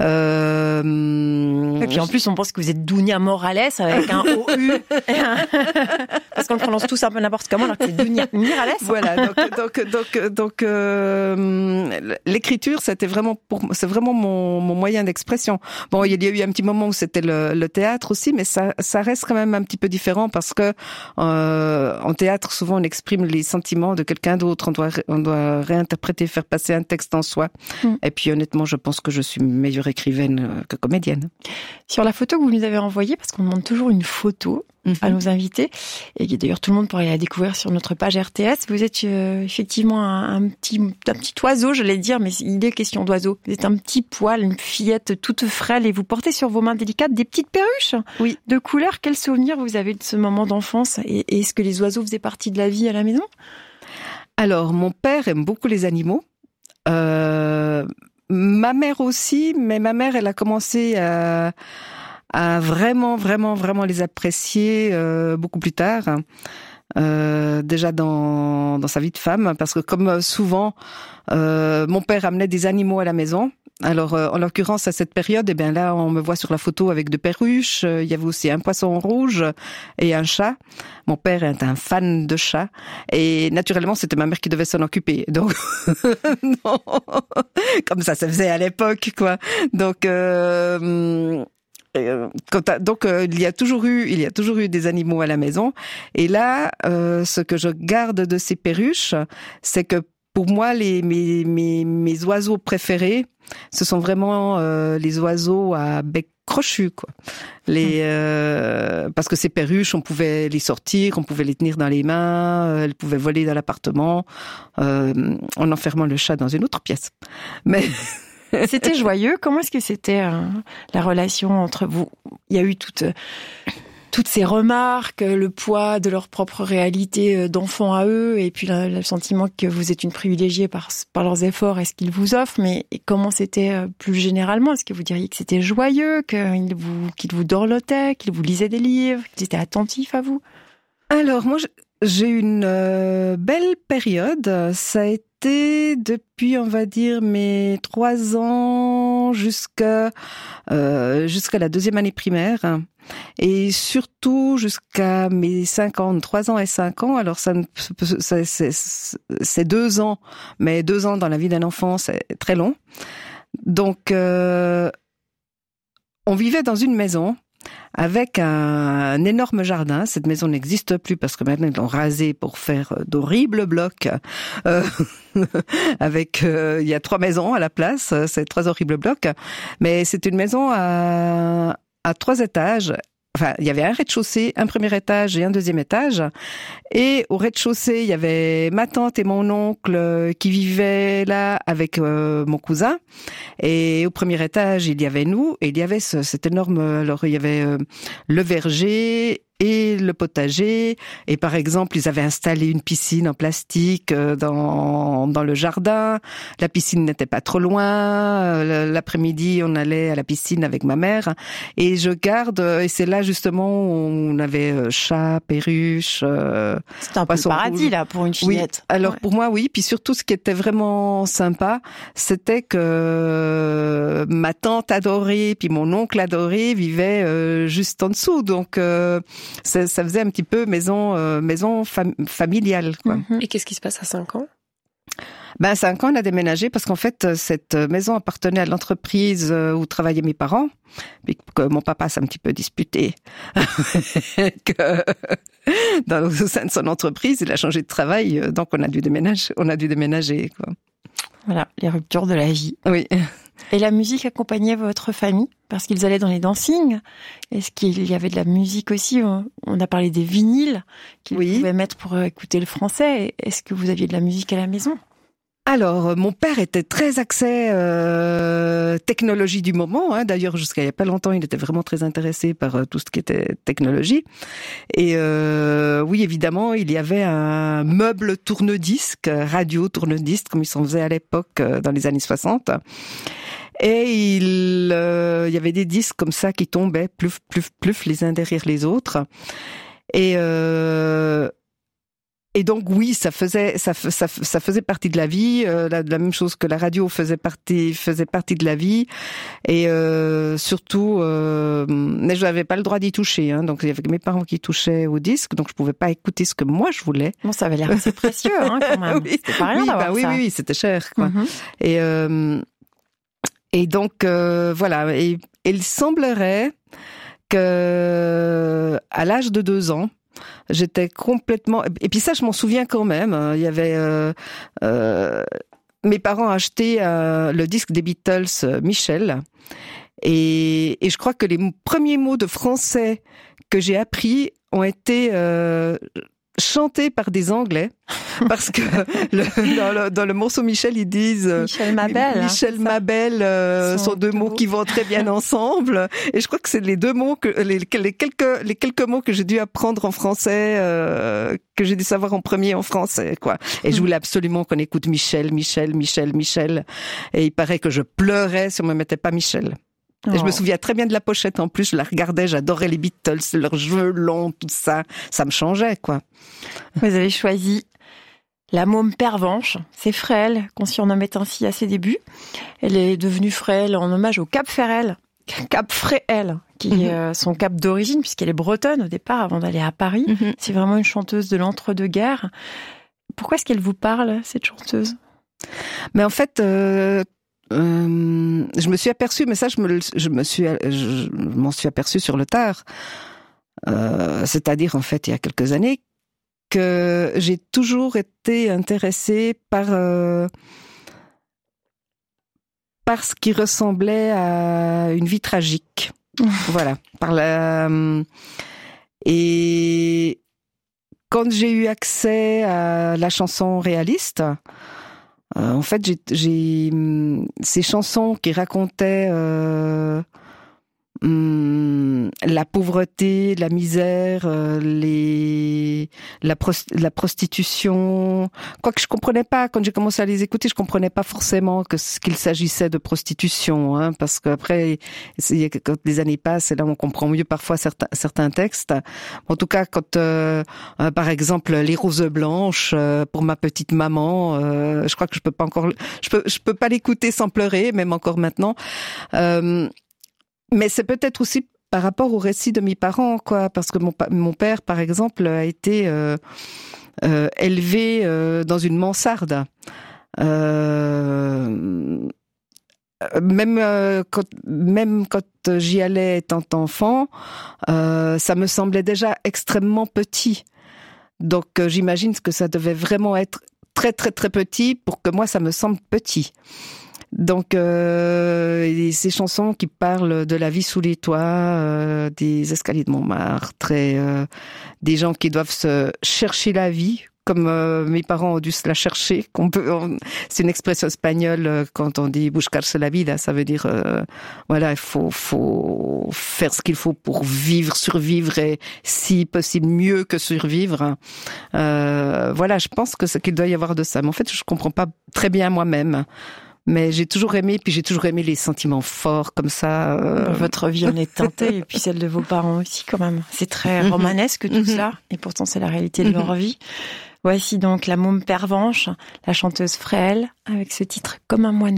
Euh, et puis en plus, on pense que vous êtes Dounia Morales avec un O U. Parce qu'on le prononce tous un peu n'importe comment, alors que c'est Dounia Mirales. Voilà, donc, donc, donc, donc euh, l'écriture, c'était vraiment pour c'est vraiment Mon, mon moyen d'expression. Bon, il y a eu un petit moment où c'était le, le théâtre aussi, mais ça, ça reste quand même un petit peu différent parce que euh, en théâtre, souvent, on exprime les sentiments de quelqu'un d'autre. On doit, on doit réinterpréter, faire passer un texte en soi. Mm. Et puis, honnêtement, je pense que je suis meilleure écrivaine que comédienne. Sur la photo que vous nous avez envoyée, parce qu'on demande toujours une photo mm-hmm. à nos invités, et d'ailleurs tout le monde pourrait la découvrir sur notre page R T S. Vous êtes euh, effectivement un, un petit, un petit oiseau, j'allais dire, mais il est question d'oiseau. Vous êtes un petit poil, une fillette toute frêle, et vous portez sur vos mains délicates des petites perruches oui. de couleur. Quel souvenir vous avez de ce moment d'enfance, et, et est-ce que les oiseaux faisaient partie de la vie à la maison ? Alors, mon père aime beaucoup les animaux. Euh, ma mère aussi, mais ma mère, elle a commencé à... à vraiment, vraiment, vraiment les apprécier euh, beaucoup plus tard. Euh, déjà dans dans sa vie de femme, parce que comme souvent, euh, mon père amenait des animaux à la maison. Alors, euh, en l'occurrence, à cette période, eh bien là, on me voit sur la photo avec deux perruches. Il y avait aussi un poisson rouge et un chat. Mon père est un fan de chats. Et naturellement, c'était ma mère qui devait s'en occuper. Donc, non. Comme ça, ça faisait à l'époque, quoi. Donc, euh, donc euh, il y a toujours eu il y a toujours eu des animaux à la maison et là euh, ce que je garde de ces perruches c'est que pour moi les mes mes mes oiseaux préférés ce sont vraiment euh, les oiseaux à bec crochu quoi les euh, parce que ces perruches on pouvait les sortir, on pouvait les tenir dans les mains, elles pouvaient voler dans l'appartement euh, en enfermant le chat dans une autre pièce mais C'était joyeux. Comment est-ce que c'était euh, la relation entre vous? Il y a eu toute... Euh, toutes ces remarques, le poids de leur propre réalité d'enfants à eux, et puis le, le sentiment que vous êtes une privilégiée par, par leurs efforts et ce qu'ils vous offrent. Mais comment c'était plus généralement? Est-ce que vous diriez que c'était joyeux, qu'ils vous, qu'ils vous dorlotaient, qu'ils vous lisaient des livres, qu'ils étaient attentifs à vous? Alors, moi, j'ai eu une euh, belle période. Ça a été depuis, on va dire, mes trois ans jusqu'à euh, jusqu'à la deuxième année primaire. Et surtout jusqu'à mes cinq ans, trois ans et cinq ans. Alors ça, ça c'est, c'est deux ans, mais deux ans dans la vie d'un enfant, c'est très long. Donc, euh, on vivait dans une maison avec un, un énorme jardin. Cette maison n'existe plus parce que maintenant ils l'ont rasée pour faire d'horribles blocs. Euh, avec, euh, il y a trois maisons à la place, c'est trois horribles blocs. Mais c'est une maison à à trois étages. Enfin, il y avait un rez-de-chaussée, un premier étage et un deuxième étage. Et au rez-de-chaussée, il y avait ma tante et mon oncle qui vivaient là avec euh, mon cousin. Et au premier étage, il y avait nous. Et il y avait ce, cet énorme... Alors, il y avait euh, le verger et le potager. Et par exemple, ils avaient installé une piscine en plastique dans dans le jardin. La piscine n'était pas trop loin. L'après-midi, on allait à la piscine avec ma mère. Et je garde, et c'est là justement où on avait chat, perruche. C'était un peu le paradis là pour une fillette. Oui. Alors ouais. pour moi, oui. Puis surtout, ce qui était vraiment sympa, c'était que ma tante adorée, puis mon oncle adoré vivaient euh, juste en dessous. Donc euh, Ça, ça faisait un petit peu maison, euh, maison fam- familiale, quoi. Et qu'est-ce qui se passe à cinq ans? Ben, à cinq ans, on a déménagé parce qu'en fait, cette maison appartenait à l'entreprise où travaillaient mes parents. Puis que mon papa s'est un petit peu disputé. que dans, au sein de son entreprise, il a changé de travail. Donc, on a dû déménager, on a dû déménager, quoi. Voilà, les ruptures de la vie. Oui. Et la musique accompagnait votre famille? Parce qu'ils allaient dans les dancings. Est-ce qu'il y avait de la musique aussi? On a parlé des vinyles qu'ils oui. pouvaient mettre pour écouter le français. Est-ce que vous aviez de la musique à la maison? Alors, mon père était très axé euh, technologie du moment. Hein. D'ailleurs, jusqu'à il y a pas longtemps, il était vraiment très intéressé par euh, tout ce qui était technologie. Et euh, oui, évidemment, il y avait un meuble tourne-disque, radio tourne-disque, comme ils s'en faisaient à l'époque, euh, dans les années soixante. Et il, euh, il y avait des disques comme ça qui tombaient, pluf, pluf, pluf, les uns derrière les autres. Et euh, Et donc oui, ça faisait ça, ça, ça faisait partie de la vie, euh, la, la même chose que la radio faisait partie faisait partie de la vie, et euh, surtout, euh, mais je n'avais pas le droit d'y toucher, hein, donc il y avait mes parents qui touchaient au disque, donc je pouvais pas écouter ce que moi je voulais. Bon, ça avait l'air assez précieux, hein, quand même. Oui, c'était pas rien oui, d'avoir bah, oui, ça. oui, oui, c'était cher, quoi. Mm-hmm. Et euh, et donc euh, voilà, et, et il semblerait que à l'âge de deux ans. J'étais complètement... Et puis ça, je m'en souviens quand même. Il y avait... Euh, euh, mes parents achetaient euh, le disque des Beatles, euh, Michel. Et, et je crois que les premiers mots de français que j'ai appris ont été euh, chantés par des Anglais. Parce que le, dans, le, dans le morceau Michel, ils disent Michel ma belle. Michel hein, ma belle euh, sont, sont deux mots qui vont très bien ensemble. Et je crois que c'est les deux mots que les, les quelques les quelques mots que j'ai dû apprendre en français, euh, que j'ai dû savoir en premier en français, quoi. Et je voulais absolument qu'on écoute Michel, Michel, Michel, Michel. Et il paraît que je pleurais si on me mettait pas Michel. Et oh. Je me souviens très bien de la pochette en plus, je la regardais, j'adorais les Beatles, leurs cheveux longs, tout ça, ça me changeait, quoi. Vous avez choisi la môme Pervenche, c'est Fréhel qu'on surnommait ainsi à ses débuts. Elle est devenue Fréhel en hommage au Cap Ferrel, Cap Fréhel, qui mm-hmm. est euh, son cap d'origine puisqu'elle est bretonne au départ avant d'aller à Paris. Mm-hmm. C'est vraiment une chanteuse de l'entre-deux-guerres. Pourquoi est-ce qu'elle vous parle, cette chanteuse? Mais en fait, euh, euh, je me suis aperçue, mais ça, je me, je me suis, je m'en suis aperçue sur le tard. Euh, c'est-à-dire, en fait, il y a quelques années, que j'ai toujours été intéressée par euh, par ce qui ressemblait à une vie tragique. Voilà, par la et quand j'ai eu accès à la chanson réaliste, Euh, en fait, j'ai, j'ai hum, ces chansons qui racontaient euh, hum, la pauvreté, la misère, euh, les la, pros- la prostitution. Quoique je comprenais pas quand j'ai commencé à les écouter, je comprenais pas forcément que ce qu'il s'agissait de prostitution, hein, parce qu'après, c'est, quand les années passent, c'est là où on comprend mieux parfois certains certains textes. En tout cas, quand euh, euh, par exemple les roses blanches euh, pour ma petite maman, euh, je crois que je peux pas encore, je peux je peux pas l'écouter sans pleurer, même encore maintenant. Euh, mais c'est peut-être aussi par rapport au récit de mes parents, quoi, parce que mon mon père, par exemple, a été euh, euh, élevé euh, dans une mansarde. Euh, même euh, quand même quand j'y allais étant enfant, euh, ça me semblait déjà extrêmement petit. Donc euh, j'imagine que ça devait vraiment être très très très petit pour que moi ça me semble petit. Donc euh, ces chansons qui parlent de la vie sous les toits, euh, des escaliers de Montmartre, et, euh, des gens qui doivent se chercher la vie, comme euh, mes parents ont dû se la chercher. Qu'on peut, on, c'est une expression espagnole euh, quand on dit buscarse la vida, ça veut dire euh, voilà, il faut faut faire ce qu'il faut pour vivre, survivre et si possible mieux que survivre. Euh, voilà, je pense que ce qu'il doit y avoir de ça. Mais en fait, je comprends pas très bien moi-même. Mais j'ai toujours aimé, puis j'ai toujours aimé les sentiments forts comme ça. Euh... Votre vie en est teintée, et puis celle de vos parents aussi quand même. C'est très romanesque tout mm-hmm. ça, et pourtant c'est la réalité de mm-hmm. leur vie. Voici donc la môme Pervenche, la chanteuse Fréhel, avec ce titre « Comme un moineau ».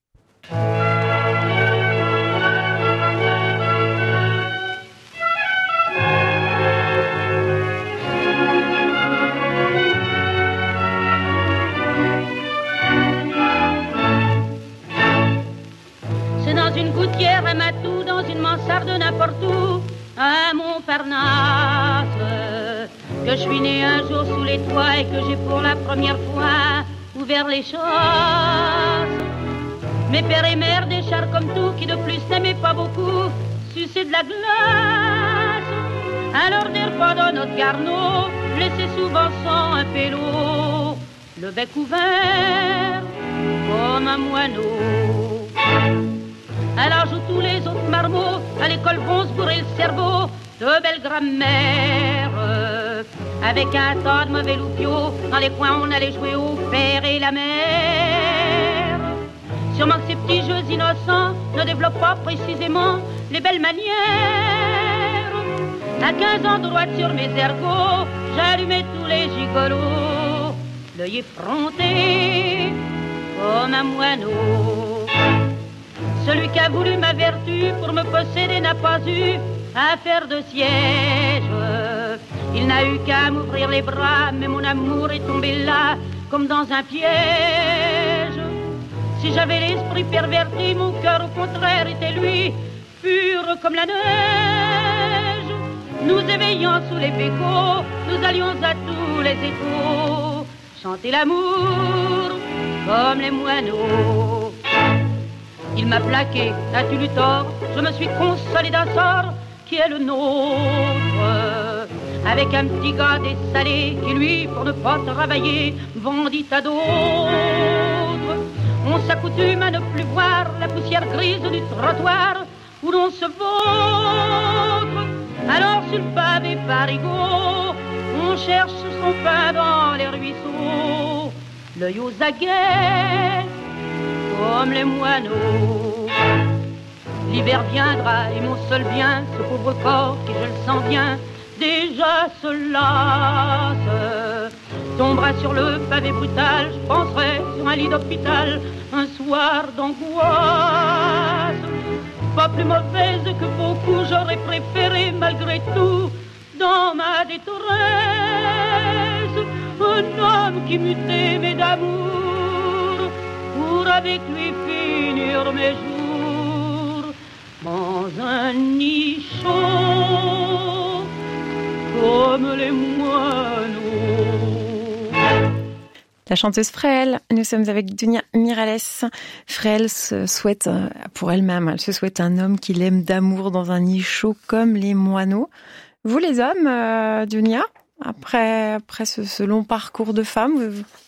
Une gouttière, un matou, dans une mansarde n'importe où, à Montparnasse, que je suis né un jour sous les toits et que j'ai pour la première fois ouvert les chasses. Mes pères et mères, des chars comme tout, qui de plus n'aimaient pas beaucoup sucer de la glace. Alors des repas dans notre garnot, laissaient souvent sans un pélo, le bec ouvert comme un moineau. Alors où tous les autres marmots à l'école vont se bourrer le cerveau de belle grammaire. Avec un tas de mauvais loupiaux, dans les coins on allait jouer au père et la mère. Sûrement que ces petits jeux innocents ne développent pas précisément les belles manières. À quinze ans droite sur mes ergots, j'allumais tous les gigolos, l'œil effronté comme un moineau. Celui qui a voulu ma vertu pour me posséder n'a pas eu à faire de siège. Il n'a eu qu'à m'ouvrir les bras, mais mon amour est tombé là comme dans un piège. Si j'avais l'esprit perverti, mon cœur au contraire était lui, pur comme la neige. Nous éveillant sous les pécots, nous allions à tous les échos chanter l'amour comme les moineaux. Il m'a plaqué, as-tu lu tort? Je me suis consolé d'un sort qui est le nôtre. Avec un petit gars dessalé qui lui, pour ne pas travailler, vendit à d'autres. On s'accoutume à ne plus voir la poussière grise du trottoir où l'on se vautre. Alors sur le pavé parigot, on cherche son pain dans les ruisseaux. L'œil aux aguets comme les moineaux. L'hiver viendra et mon seul bien, ce pauvre corps qui, je le sens bien, déjà se lasse, tombera sur le pavé brutal. Je penserai sur un lit d'hôpital un soir d'angoisse. Pas plus mauvaise que beaucoup, j'aurais préféré malgré tout dans ma détresse un homme qui m'eût aimé d'amour pour avec lui finir mes jours dans un nid chaud comme les moineaux. La chanteuse Fréhel, nous sommes avec Dunia Miralles. Fréhel se souhaite, pour elle-même, elle se souhaite un homme qui l'aime d'amour dans un nid chaud comme les moineaux. Vous les hommes, euh, Dunia, après, après ce, ce long parcours de femme, vous,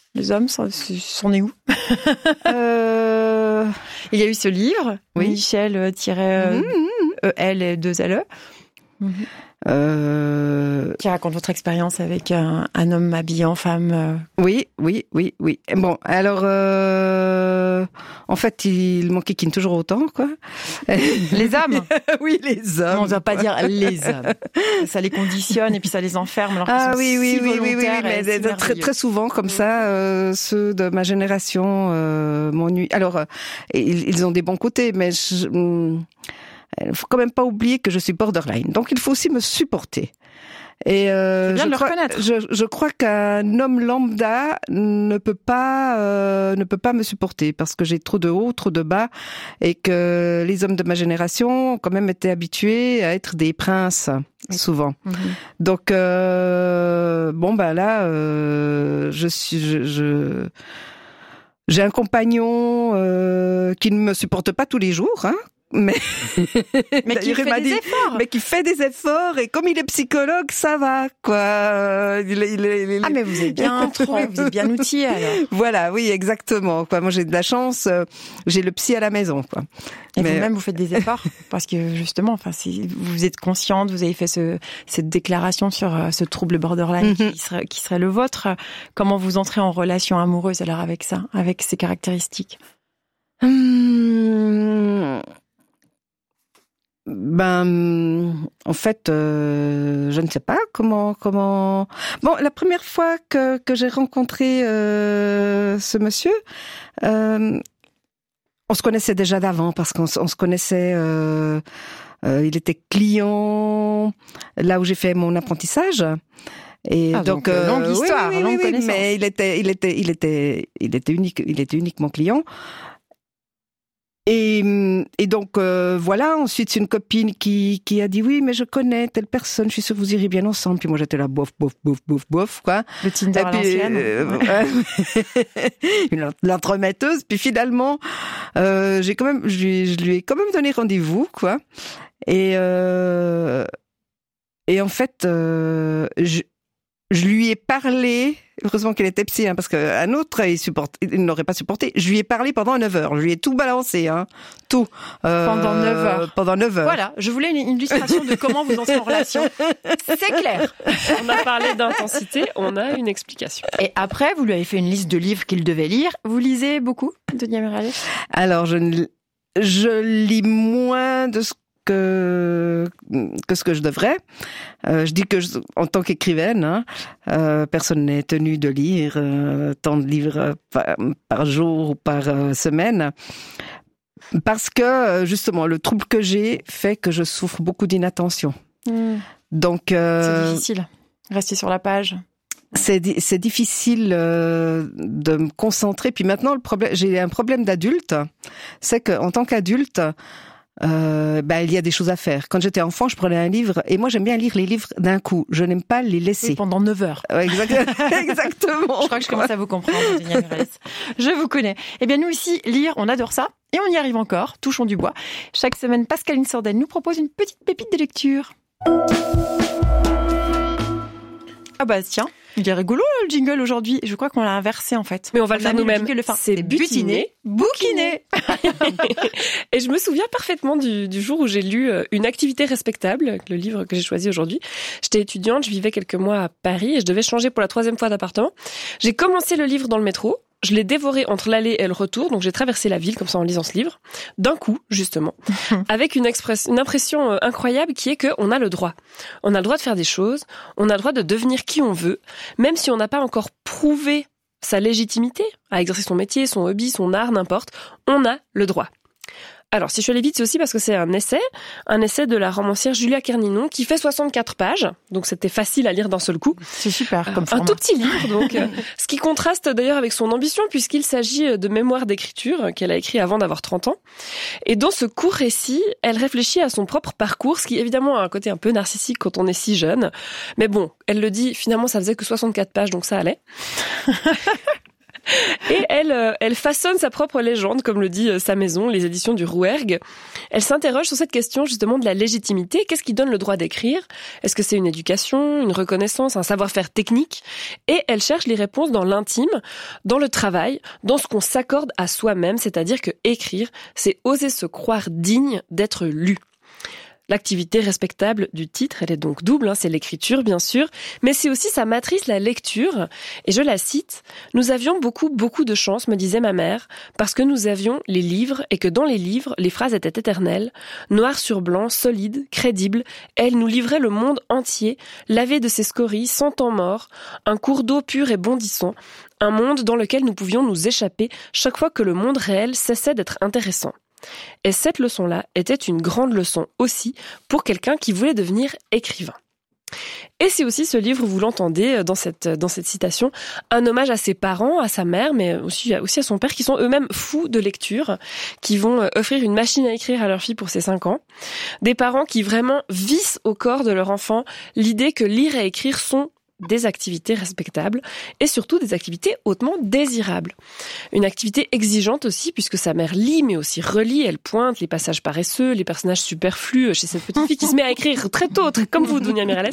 Les hommes, ça, c'en est où? euh... Il y a eu ce livre, oui. Michel-E L et deux L E. Mmh. Euh... Qui raconte votre expérience avec un, un homme habillé en femme. Euh... Oui, oui, oui, oui. Bon, alors, euh... en fait, il m'enquiquine toujours autant, quoi. Les hommes. Oui, les hommes. Non, on ne doit pas dire les hommes. Ça les conditionne et puis ça les enferme. Alors ah qu'ils oui, sont oui, si oui, oui, oui, oui, mais si très, très souvent comme ça, euh, ceux de ma génération euh, m'ennuient. Alors, euh, ils, ils ont des bons côtés, mais je... Il faut quand même pas oublier que je suis borderline. Donc, il faut aussi me supporter. Et euh, bien je, de crois, le reconnaître. Je, je crois qu'un homme lambda ne peut pas euh, ne peut pas me supporter parce que j'ai trop de haut, trop de bas, et que les hommes de ma génération ont quand même été habitués à être des princes souvent. Mm-hmm. Donc euh, bon ben là, euh, je suis je, je j'ai un compagnon euh, qui ne me supporte pas tous les jours, hein. Mais, mais qui fait des dit, efforts. Mais qui fait des efforts, et comme il est psychologue, ça va, quoi. Il, il, il, il, ah, mais vous êtes bien entouré, vous êtes bien outillé, alors. Voilà, oui, exactement, quoi. Moi, j'ai de la chance, j'ai le psy à la maison, quoi. Et mais... vous-même, vous faites des efforts, parce que justement, enfin, si vous êtes consciente, vous avez fait ce, cette déclaration sur ce trouble borderline mm-hmm. qui serait, qui serait le vôtre. Comment vous entrez en relation amoureuse, alors, avec ça, avec ces caractéristiques? Hum... Ben, en fait, euh, je ne sais pas comment comment. Bon, la première fois que que j'ai rencontré euh, ce monsieur, euh, on se connaissait déjà d'avant parce qu'on on se connaissait. Euh, euh, il était client là où j'ai fait mon apprentissage. Et ah, donc, donc euh, longue histoire, oui, oui, longue oui, connaissance. Mais il était, il était, il était, il était unique, il était uniquement client. Et, et donc euh, voilà, ensuite c'est une copine qui qui a dit oui mais je connais telle personne, je suis sûre que vous irez bien ensemble. Puis moi j'étais là bof bof bof bof bof quoi. Le Tinder à l'ancienne. Euh, une l'entremetteuse. Puis finalement euh, j'ai quand même je lui, je lui ai quand même donné rendez-vous quoi. Et euh, et en fait euh, je Je lui ai parlé, heureusement qu'elle était psy, hein, parce qu'un autre, il supporte, il n'aurait pas supporté. Je lui ai parlé pendant neuf heures. Je lui ai tout balancé, hein, tout. Euh, pendant neuf heures. Pendant neuf heures. Voilà, je voulais une illustration de comment vous entrez en relation. C'est clair. On a parlé d'intensité, on a une explication. Et après, vous lui avez fait une liste de livres qu'il devait lire. Vous lisez beaucoup, Denis Amirali? Alors, je, je lis moins de ce que que ce que je devrais. Euh, je dis que je, en tant qu'écrivaine, hein, euh, personne n'est tenu de lire euh, tant de livres par, par jour ou par euh, semaine, parce que justement le trouble que j'ai fait que je souffre beaucoup d'inattention. Mmh. Donc euh, c'est difficile. Rester sur la page. C'est c'est difficile euh, de me concentrer. Puis maintenant le problème, j'ai un problème d'adulte, c'est que en tant qu'adulte, Euh, bah, il y a des choses à faire. Quand j'étais enfant, je prenais un livre, et moi j'aime bien lire les livres d'un coup. Je n'aime pas les laisser. Oui, pendant neuf heures. Ouais, exactement. Exactement. Je crois que je commence à vous comprendre, Denis Amirali. Je vous connais. Eh bien, nous ici, lire, on adore ça. Et on y arrive encore. Touchons du bois. Chaque semaine, Pascaline Sordel nous propose une petite pépite de lecture. Ah bah tiens, il est rigolo le jingle aujourd'hui. Je crois qu'on l'a inversé en fait. Mais on va le faire nous-mêmes. C'est butiner, bouquiner. Et je me souviens parfaitement du, du jour où j'ai lu Une activité respectable, le livre que j'ai choisi aujourd'hui. J'étais étudiante, je vivais quelques mois à Paris et je devais changer pour la troisième fois d'appartement. J'ai commencé le livre dans le métro. Je l'ai dévoré entre l'aller et le retour, donc j'ai traversé la ville comme ça en lisant ce livre, d'un coup, justement, avec une, express, une impression incroyable qui est qu'on a le droit. On a le droit de faire des choses, on a le droit de devenir qui on veut, même si on n'a pas encore prouvé sa légitimité à exercer son métier, son hobby, son art, n'importe, on a le droit. Alors, si je suis allée vite, c'est aussi parce que c'est un essai, un essai de la romancière Julia Kerninon, qui fait soixante-quatre pages, donc c'était facile à lire d'un seul coup. C'est super comme un format. Un tout petit livre, donc, euh, ce qui contraste d'ailleurs avec son ambition, puisqu'il s'agit de mémoires d'écriture qu'elle a écrit avant d'avoir trente ans. Et dans ce court récit, elle réfléchit à son propre parcours, ce qui évidemment a un côté un peu narcissique quand on est si jeune. Mais bon, elle le dit, finalement ça faisait que soixante-quatre pages, donc ça allait. Et elle, euh, elle façonne sa propre légende, comme le dit euh, sa maison, les éditions du Rouergue. Elle s'interroge sur cette question justement de la légitimité. Qu'est-ce qui donne le droit d'écrire ? Est-ce que c'est une éducation, une reconnaissance, un savoir-faire technique ? Et elle cherche les réponses dans l'intime, dans le travail, dans ce qu'on s'accorde à soi-même, c'est-à-dire que écrire, c'est oser se croire digne d'être lu. L'activité respectable du titre, elle est donc double, hein, c'est l'écriture bien sûr, mais c'est aussi sa matrice, la lecture. Et je la cite, « Nous avions beaucoup, beaucoup de chance, me disait ma mère, parce que nous avions les livres et que dans les livres, les phrases étaient éternelles, noir sur blanc, solides, crédibles. Elle nous livrait le monde entier, lavé de ses scories, sans temps mort, un cours d'eau pur et bondissant, un monde dans lequel nous pouvions nous échapper chaque fois que le monde réel cessait d'être intéressant. » Et cette leçon-là était une grande leçon aussi pour quelqu'un qui voulait devenir écrivain. Et c'est aussi ce livre, vous l'entendez dans cette, dans cette citation, un hommage à ses parents, à sa mère, mais aussi, aussi à son père, qui sont eux-mêmes fous de lecture, qui vont offrir une machine à écrire à leur fille pour ses cinq ans. Des parents qui vraiment vissent au corps de leur enfant l'idée que lire et écrire sont des activités respectables et surtout des activités hautement désirables. Une activité exigeante aussi puisque sa mère lit mais aussi relit, elle pointe les passages paresseux, les personnages superflus chez cette petite fille qui se met à écrire très tôt, très, comme vous, Dunia Miralles,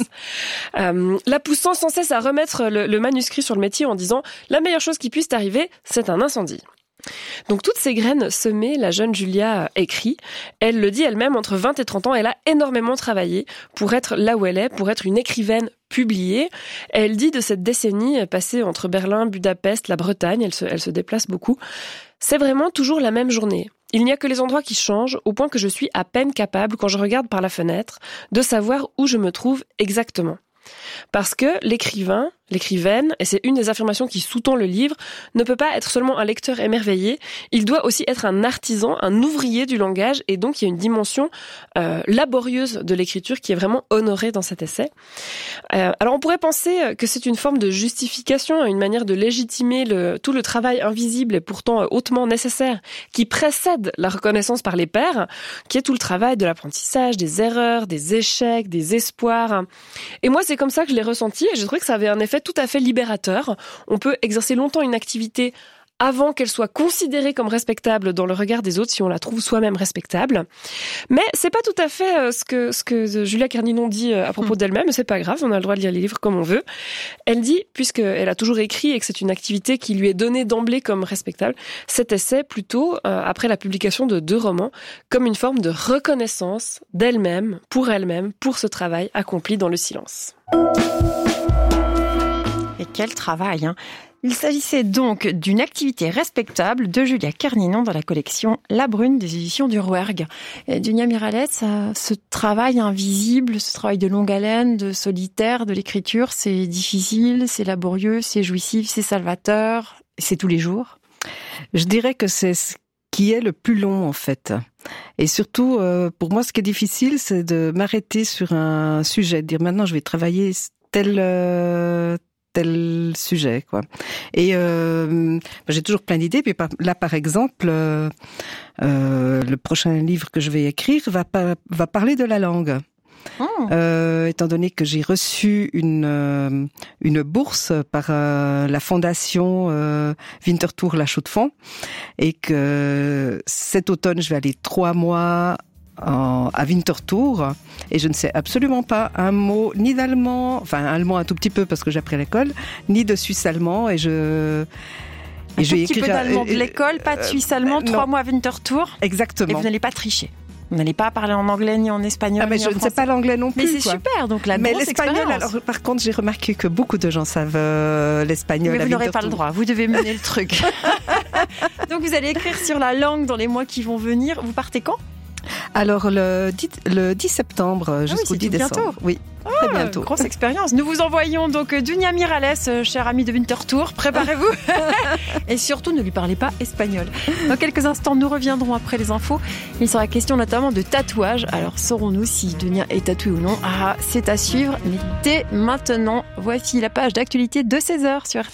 euh, la poussant sans cesse à remettre le, le manuscrit sur le métier en disant « la meilleure chose qui puisse t'arriver, c'est un incendie ». Donc toutes ces graines semées, la jeune Julia écrit. Elle le dit elle-même, entre vingt et trente ans, elle a énormément travaillé pour être là où elle est, pour être une écrivaine publiée. Elle dit de cette décennie passée entre Berlin, Budapest, la Bretagne, elle se, elle se déplace beaucoup. C'est vraiment toujours la même journée. Il n'y a que les endroits qui changent, au point que je suis à peine capable, quand je regarde par la fenêtre, de savoir où je me trouve exactement. Parce que l'écrivain, l'écrivaine, et c'est une des affirmations qui sous-tend le livre, ne peut pas être seulement un lecteur émerveillé, il doit aussi être un artisan, un ouvrier du langage, et donc il y a une dimension euh, laborieuse de l'écriture qui est vraiment honorée dans cet essai. Euh, alors on pourrait penser que c'est une forme de justification, une manière de légitimer le, tout le travail invisible et pourtant hautement nécessaire qui précède la reconnaissance par les pairs, qui est tout le travail de l'apprentissage, des erreurs, des échecs, des espoirs. Et moi c'est comme ça que je l'ai ressenti et j'ai trouvé que ça avait un effet tout à fait libérateur. On peut exercer longtemps une activité avant qu'elle soit considérée comme respectable dans le regard des autres si on la trouve soi-même respectable. Mais c'est pas tout à fait ce que, ce que Julia Kerninon dit à propos d'elle-même, c'est pas grave, on a le droit de lire les livres comme on veut. Elle dit, puisqu'elle a toujours écrit et que c'est une activité qui lui est donnée d'emblée comme respectable, cet essai plutôt, euh, après la publication de deux romans, comme une forme de reconnaissance d'elle-même, pour elle-même, pour ce travail accompli dans le silence. Et quel travail, hein! Il s'agissait donc d'une activité respectable de Julia Kerninon dans la collection La Brune des éditions du Rouergue. Et Dunia Miralles, ce travail invisible, ce travail de longue haleine, de solitaire, de l'écriture, c'est difficile, c'est laborieux, c'est jouissif, c'est salvateur, c'est tous les jours. Je dirais que c'est ce qui est le plus long en fait. Et surtout, euh, pour moi, ce qui est difficile, c'est de m'arrêter sur un sujet, de dire maintenant je vais travailler tel... Euh, tel sujet, quoi. Et euh, j'ai toujours plein d'idées. Puis là, par exemple, euh, euh, le prochain livre que je vais écrire va, pa- va parler de la langue. Oh. Euh, étant donné que j'ai reçu une euh, une bourse par euh, la fondation euh, Winterthur La Chaux-de-Fonds et que cet automne, je vais aller trois mois En, à Winterthur et je ne sais absolument pas un mot ni d'allemand, enfin allemand un tout petit peu parce que j'ai appris à l'école, ni de suisse allemand et je un et tout je petit peu d'allemand de l'école, pas de suisse allemand, euh, trois non. mois à Winterthur. Exactement. Et vous n'allez pas tricher. Vous n'allez pas parler en anglais ni en espagnol. Ah mais ni je en ne français. sais pas l'anglais non plus. Mais c'est quoi. super, donc la mais grosse l'espagnol, expérience. alors par contre j'ai remarqué que beaucoup de gens savent euh, l'espagnol. Mais à vous n'aurez Winterthur. pas le droit. Vous devez mener le truc. Donc vous allez écrire sur la langue dans les mois qui vont venir. Vous partez quand ? Alors le dix, le dix septembre jusqu'au ah oui, dix décembre. Bientôt. Oui. Ah, très bientôt. Grosse expérience. Nous vous envoyons donc Dunia Miralles, chère amie de Winterthur. Préparez-vous. Et surtout, ne lui parlez pas espagnol. Dans quelques instants, nous reviendrons après les infos. Il sera question notamment de tatouage. Alors, saurons-nous si Dunia est tatouée ou non ? Ah, c'est à suivre. Mais dès maintenant, voici la page d'actualité de seize heures sur R T L.